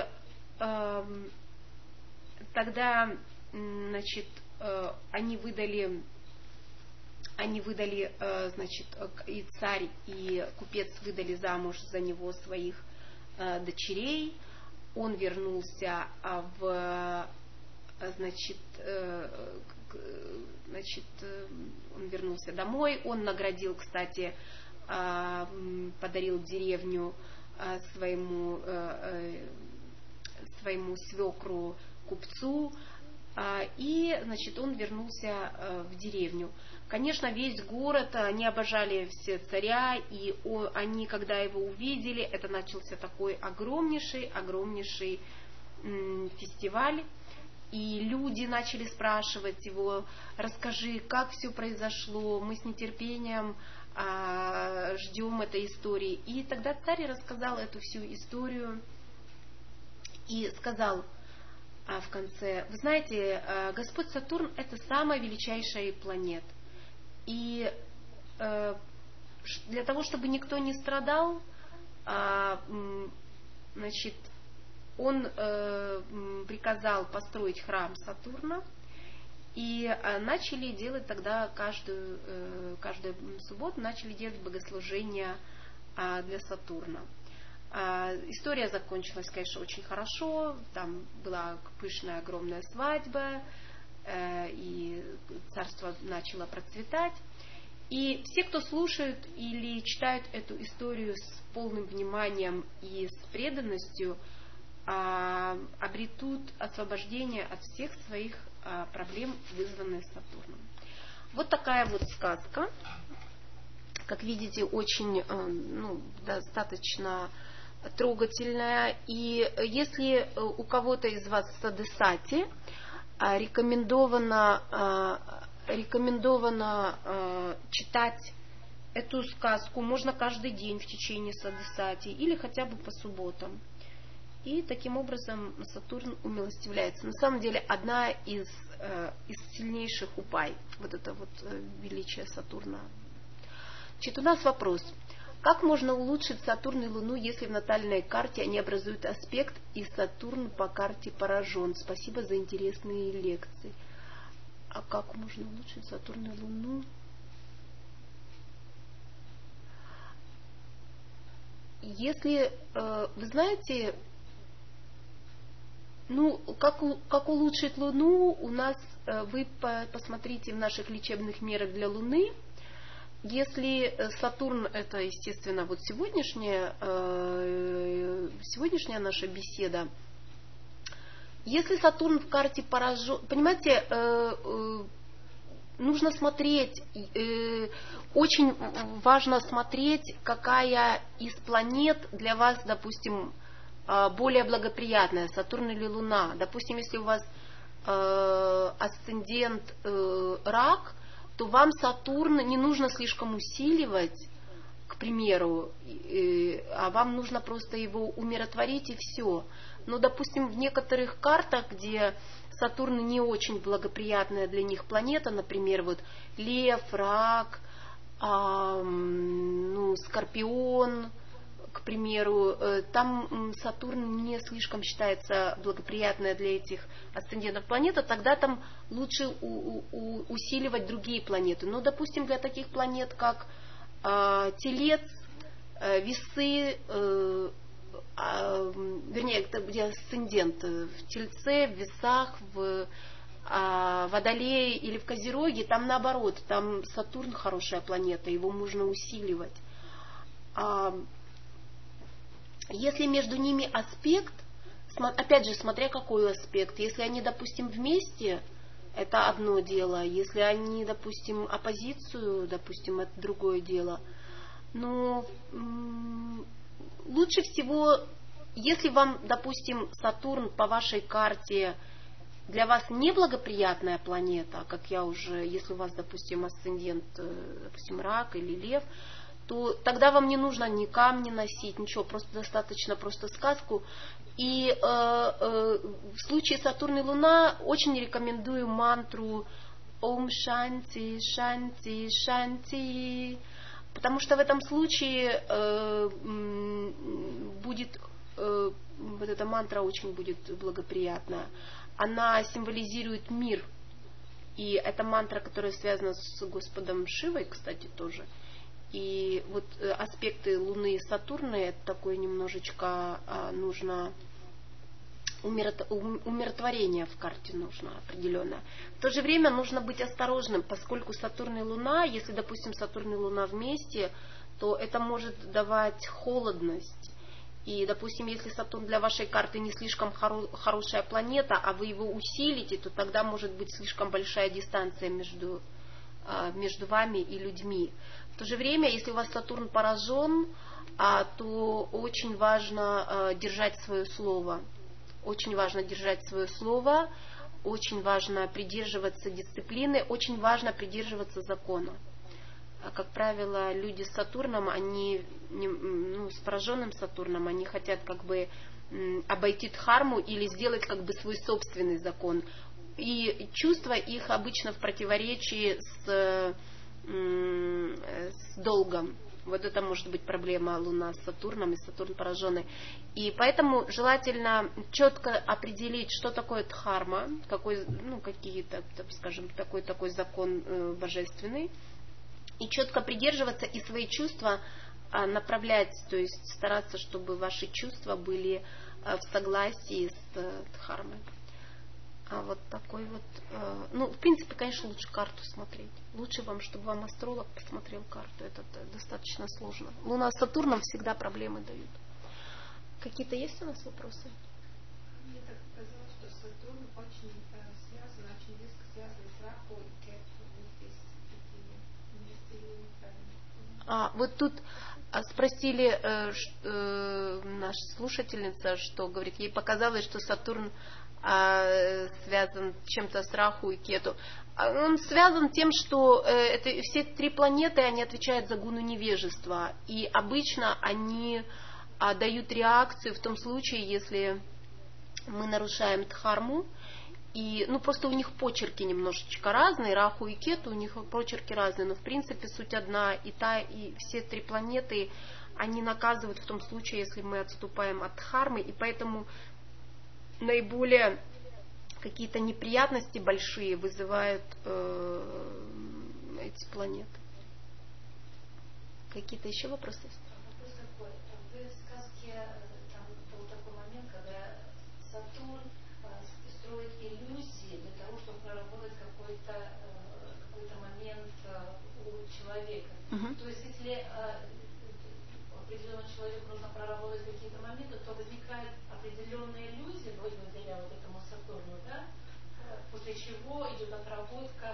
тогда, значит, они выдали они выдали, значит, и царь, и купец выдали замуж за него своих дочерей. Он вернулся он вернулся домой. Он наградил, кстати, подарил деревню своему свекру купцу. И, значит, он вернулся в деревню. Конечно, весь город, они обожали все царя, и они, когда его увидели, это начался такой огромнейший фестиваль. И люди начали спрашивать его: расскажи, как все произошло, мы с нетерпением ждем этой истории. И тогда царь рассказал эту всю историю и сказал в конце: вы знаете, Господь Сатурн — это самая величайшая планета. И для того, чтобы никто не страдал, значит, он приказал построить храм Сатурна, и начали делать тогда каждую субботу начали делать богослужения для Сатурна. История закончилась, конечно, очень хорошо. Там была пышная, огромная свадьба, и царство начало процветать. И все, кто слушают или читают эту историю с полным вниманием и с преданностью, обретут освобождение от всех своих проблем, вызванных Сатурном. Вот такая вот сказка. Как видите, очень достаточно трогательная. И если у кого-то из вас садесати, рекомендовано читать эту сказку. Можно каждый день в течение садесати или хотя бы по субботам. И таким образом Сатурн умилостивляется. На самом деле, одна из сильнейших упай, вот это вот величие Сатурна. Значит, у нас вопрос. Как можно улучшить Сатурн и Луну, если в натальной карте они образуют аспект, и Сатурн по карте поражен? Спасибо за интересные лекции. А как можно улучшить Сатурн и Луну? Если, вы знаете, как улучшить Луну, у нас, вы посмотрите в наших лечебных мерах для Луны. Если Сатурн, это, естественно, вот сегодняшняя наша беседа, если Сатурн в карте поражен, понимаете, нужно смотреть, очень важно смотреть, какая из планет для вас, допустим, более благоприятная, Сатурн или Луна. Допустим, если у вас асцендент Рак, то вам Сатурн не нужно слишком усиливать, к примеру, а вам нужно просто его умиротворить и все. Но, допустим, в некоторых картах, где Сатурн не очень благоприятная для них планета, например, вот Лев, Рак, Скорпион, к примеру, там Сатурн не слишком считается благоприятная для этих асцендентов планета, тогда там лучше усиливать другие планеты. Но, допустим, для таких планет, как Телец, Весы, вернее, где асцендент в Тельце, в Весах, в Водолее или в Козероге, там наоборот, там Сатурн хорошая планета, его можно усиливать. Если между ними аспект, опять же, смотря какой аспект, если они, допустим, вместе, это одно дело, если они, допустим, оппозицию, допустим, это другое дело. Но лучше всего, если вам, допустим, Сатурн по вашей карте для вас неблагоприятная планета, как я уже, если у вас, допустим, асцендент, допустим, Рак или Лев, то тогда вам не нужно ни камни носить, ничего, просто достаточно просто сказку. И в случае Сатурн и Луна очень рекомендую мантру Ом Шанти, Шанти, Шанти, потому что в этом случае будет, вот эта мантра очень будет благоприятна. Она символизирует мир. И это мантра, которая связана с Господом Шивой, кстати, тоже. И вот аспекты Луны и Сатурна, это такое немножечко нужно умиротворение в карте нужно определенное. В то же время нужно быть осторожным, поскольку Сатурн и Луна, если, допустим, Сатурн и Луна вместе, то это может давать холодность. И, допустим, если Сатурн для вашей карты не слишком хорошая планета, а вы его усилите, то тогда может быть слишком большая дистанция между вами и людьми. В то же время, если у вас Сатурн поражен, то очень важно держать свое слово. Очень важно держать свое слово, очень важно придерживаться дисциплины, очень важно придерживаться закона. Как правило, люди с Сатурном, они, с пораженным Сатурном, они хотят как бы обойти дхарму или сделать как бы свой собственный закон. И чувства их обычно в противоречии с долгом. Вот это может быть проблема Луна с Сатурном и Сатурн пораженный. И поэтому желательно четко определить, что такое дхарма, какие-то, скажем, такой закон божественный, и четко придерживаться и свои чувства направлять, то есть стараться, чтобы ваши чувства были в согласии с дхармой. А вот такой вот... в принципе, конечно, лучше карту смотреть. Лучше вам, чтобы вам астролог посмотрел карту. Это достаточно сложно. Луна с Сатурном всегда проблемы дают. Какие-то есть у нас вопросы? Мне так показалось, что Сатурн очень связан, очень близко связан с Раху и Кету. Вот тут спросили наша слушательница, что говорит, ей показалось, что Сатурн связан чем-то с Раху и Кету. Он связан тем, что все три планеты, они отвечают за гуну невежества. И обычно они дают реакцию в том случае, если мы нарушаем дхарму. И, просто у них почерки немножечко разные, Раху и Кету, у них почерки разные, но в принципе суть одна, и все три планеты, они наказывают в том случае, если мы отступаем от дхармы, и поэтому наиболее какие-то неприятности большие вызывают эти планеты. Какие-то еще вопросы? Вопрос такой. В сказке там был такой момент, когда Сатурн строит иллюзии для того, чтобы проработать какой-то момент у человека. То есть, если определенному человеку нужно проработать какие-то моменты, то возникает определенная иллюзия, благодаря вот этому Сатурну, да? После чего идет отработка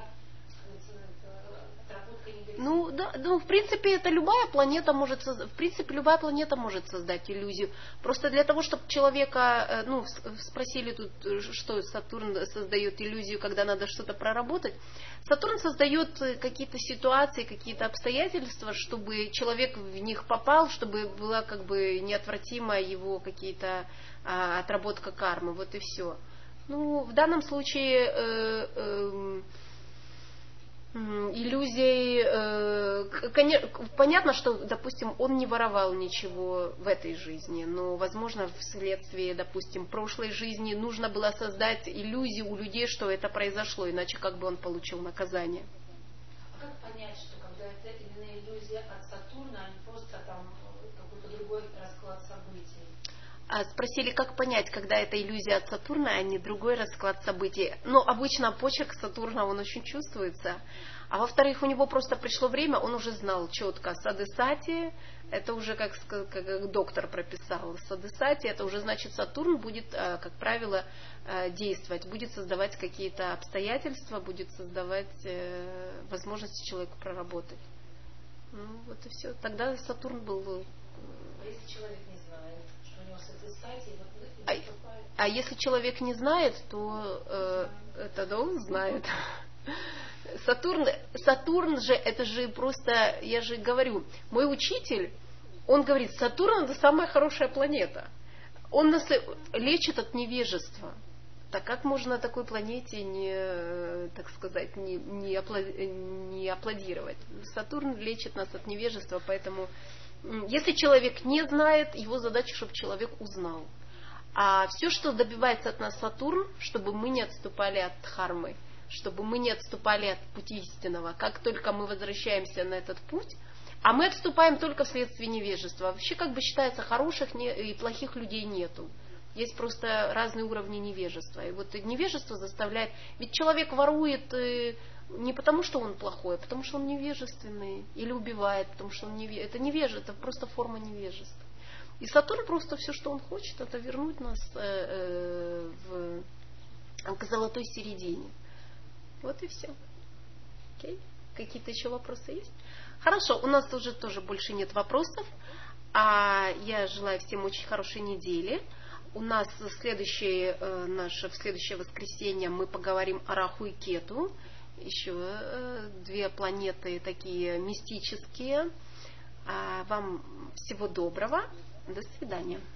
негатива. В принципе, это любая планета может создать иллюзию. Просто для того, чтобы человека, спросили тут, что Сатурн создает иллюзию, когда надо что-то проработать. Сатурн создает какие-то ситуации, какие-то обстоятельства, чтобы человек в них попал, чтобы была как бы неотвратима его какие-то отработка кармы. Вот и все. В данном случае иллюзией, понятно, что, допустим, он не воровал ничего в этой жизни, но, возможно, вследствие, допустим, прошлой жизни нужно было создать иллюзию у людей, что это произошло, иначе как бы он получил наказание. А как понять, что когда это именно иллюзия от Сатурна, а не просто там какой-то другой расклад событий? Спросили, как понять, когда это иллюзия от Сатурна, а не другой расклад событий. Обычно почерк Сатурна, он очень чувствуется. А во-вторых, у него просто пришло время, он уже знал четко садесати, это уже как доктор прописал. Садесати, это уже значит Сатурн будет, как правило, действовать, будет создавать какие-то обстоятельства, будет создавать возможности человеку проработать. Вот и все. Тогда Сатурн был... А если человек не знает? А если человек не знает, то тогда он знает. Сатурн же, это же просто, я же говорю, мой учитель, он говорит, Сатурн это самая хорошая планета. Он нас лечит от невежества. Так как можно такой планете не, так сказать, не аплодировать? Сатурн лечит нас от невежества, поэтому если человек не знает, его задача, чтобы человек узнал. А все, что добивается от нас Сатурн, чтобы мы не отступали от дхармы. чтобы мы не отступали от пути истинного. Как только мы возвращаемся на этот путь, а мы отступаем только вследствие невежества. Вообще как бы считается, хороших и плохих людей нету. Есть просто разные уровни невежества. И вот невежество заставляет... Ведь человек ворует не потому, что он плохой, а потому, что он невежественный. Или убивает, потому что он невежественный. Это невежество, это просто форма невежества. И Сатурн просто все, что он хочет, это вернуть нас к золотой середине. Вот и все. Окей? Какие-то еще вопросы есть? Хорошо, у нас уже тоже больше нет вопросов. А я желаю всем очень хорошей недели. У нас в следующее воскресенье мы поговорим о Раху и Кету. Еще 2 планеты такие мистические. Вам всего доброго. До свидания.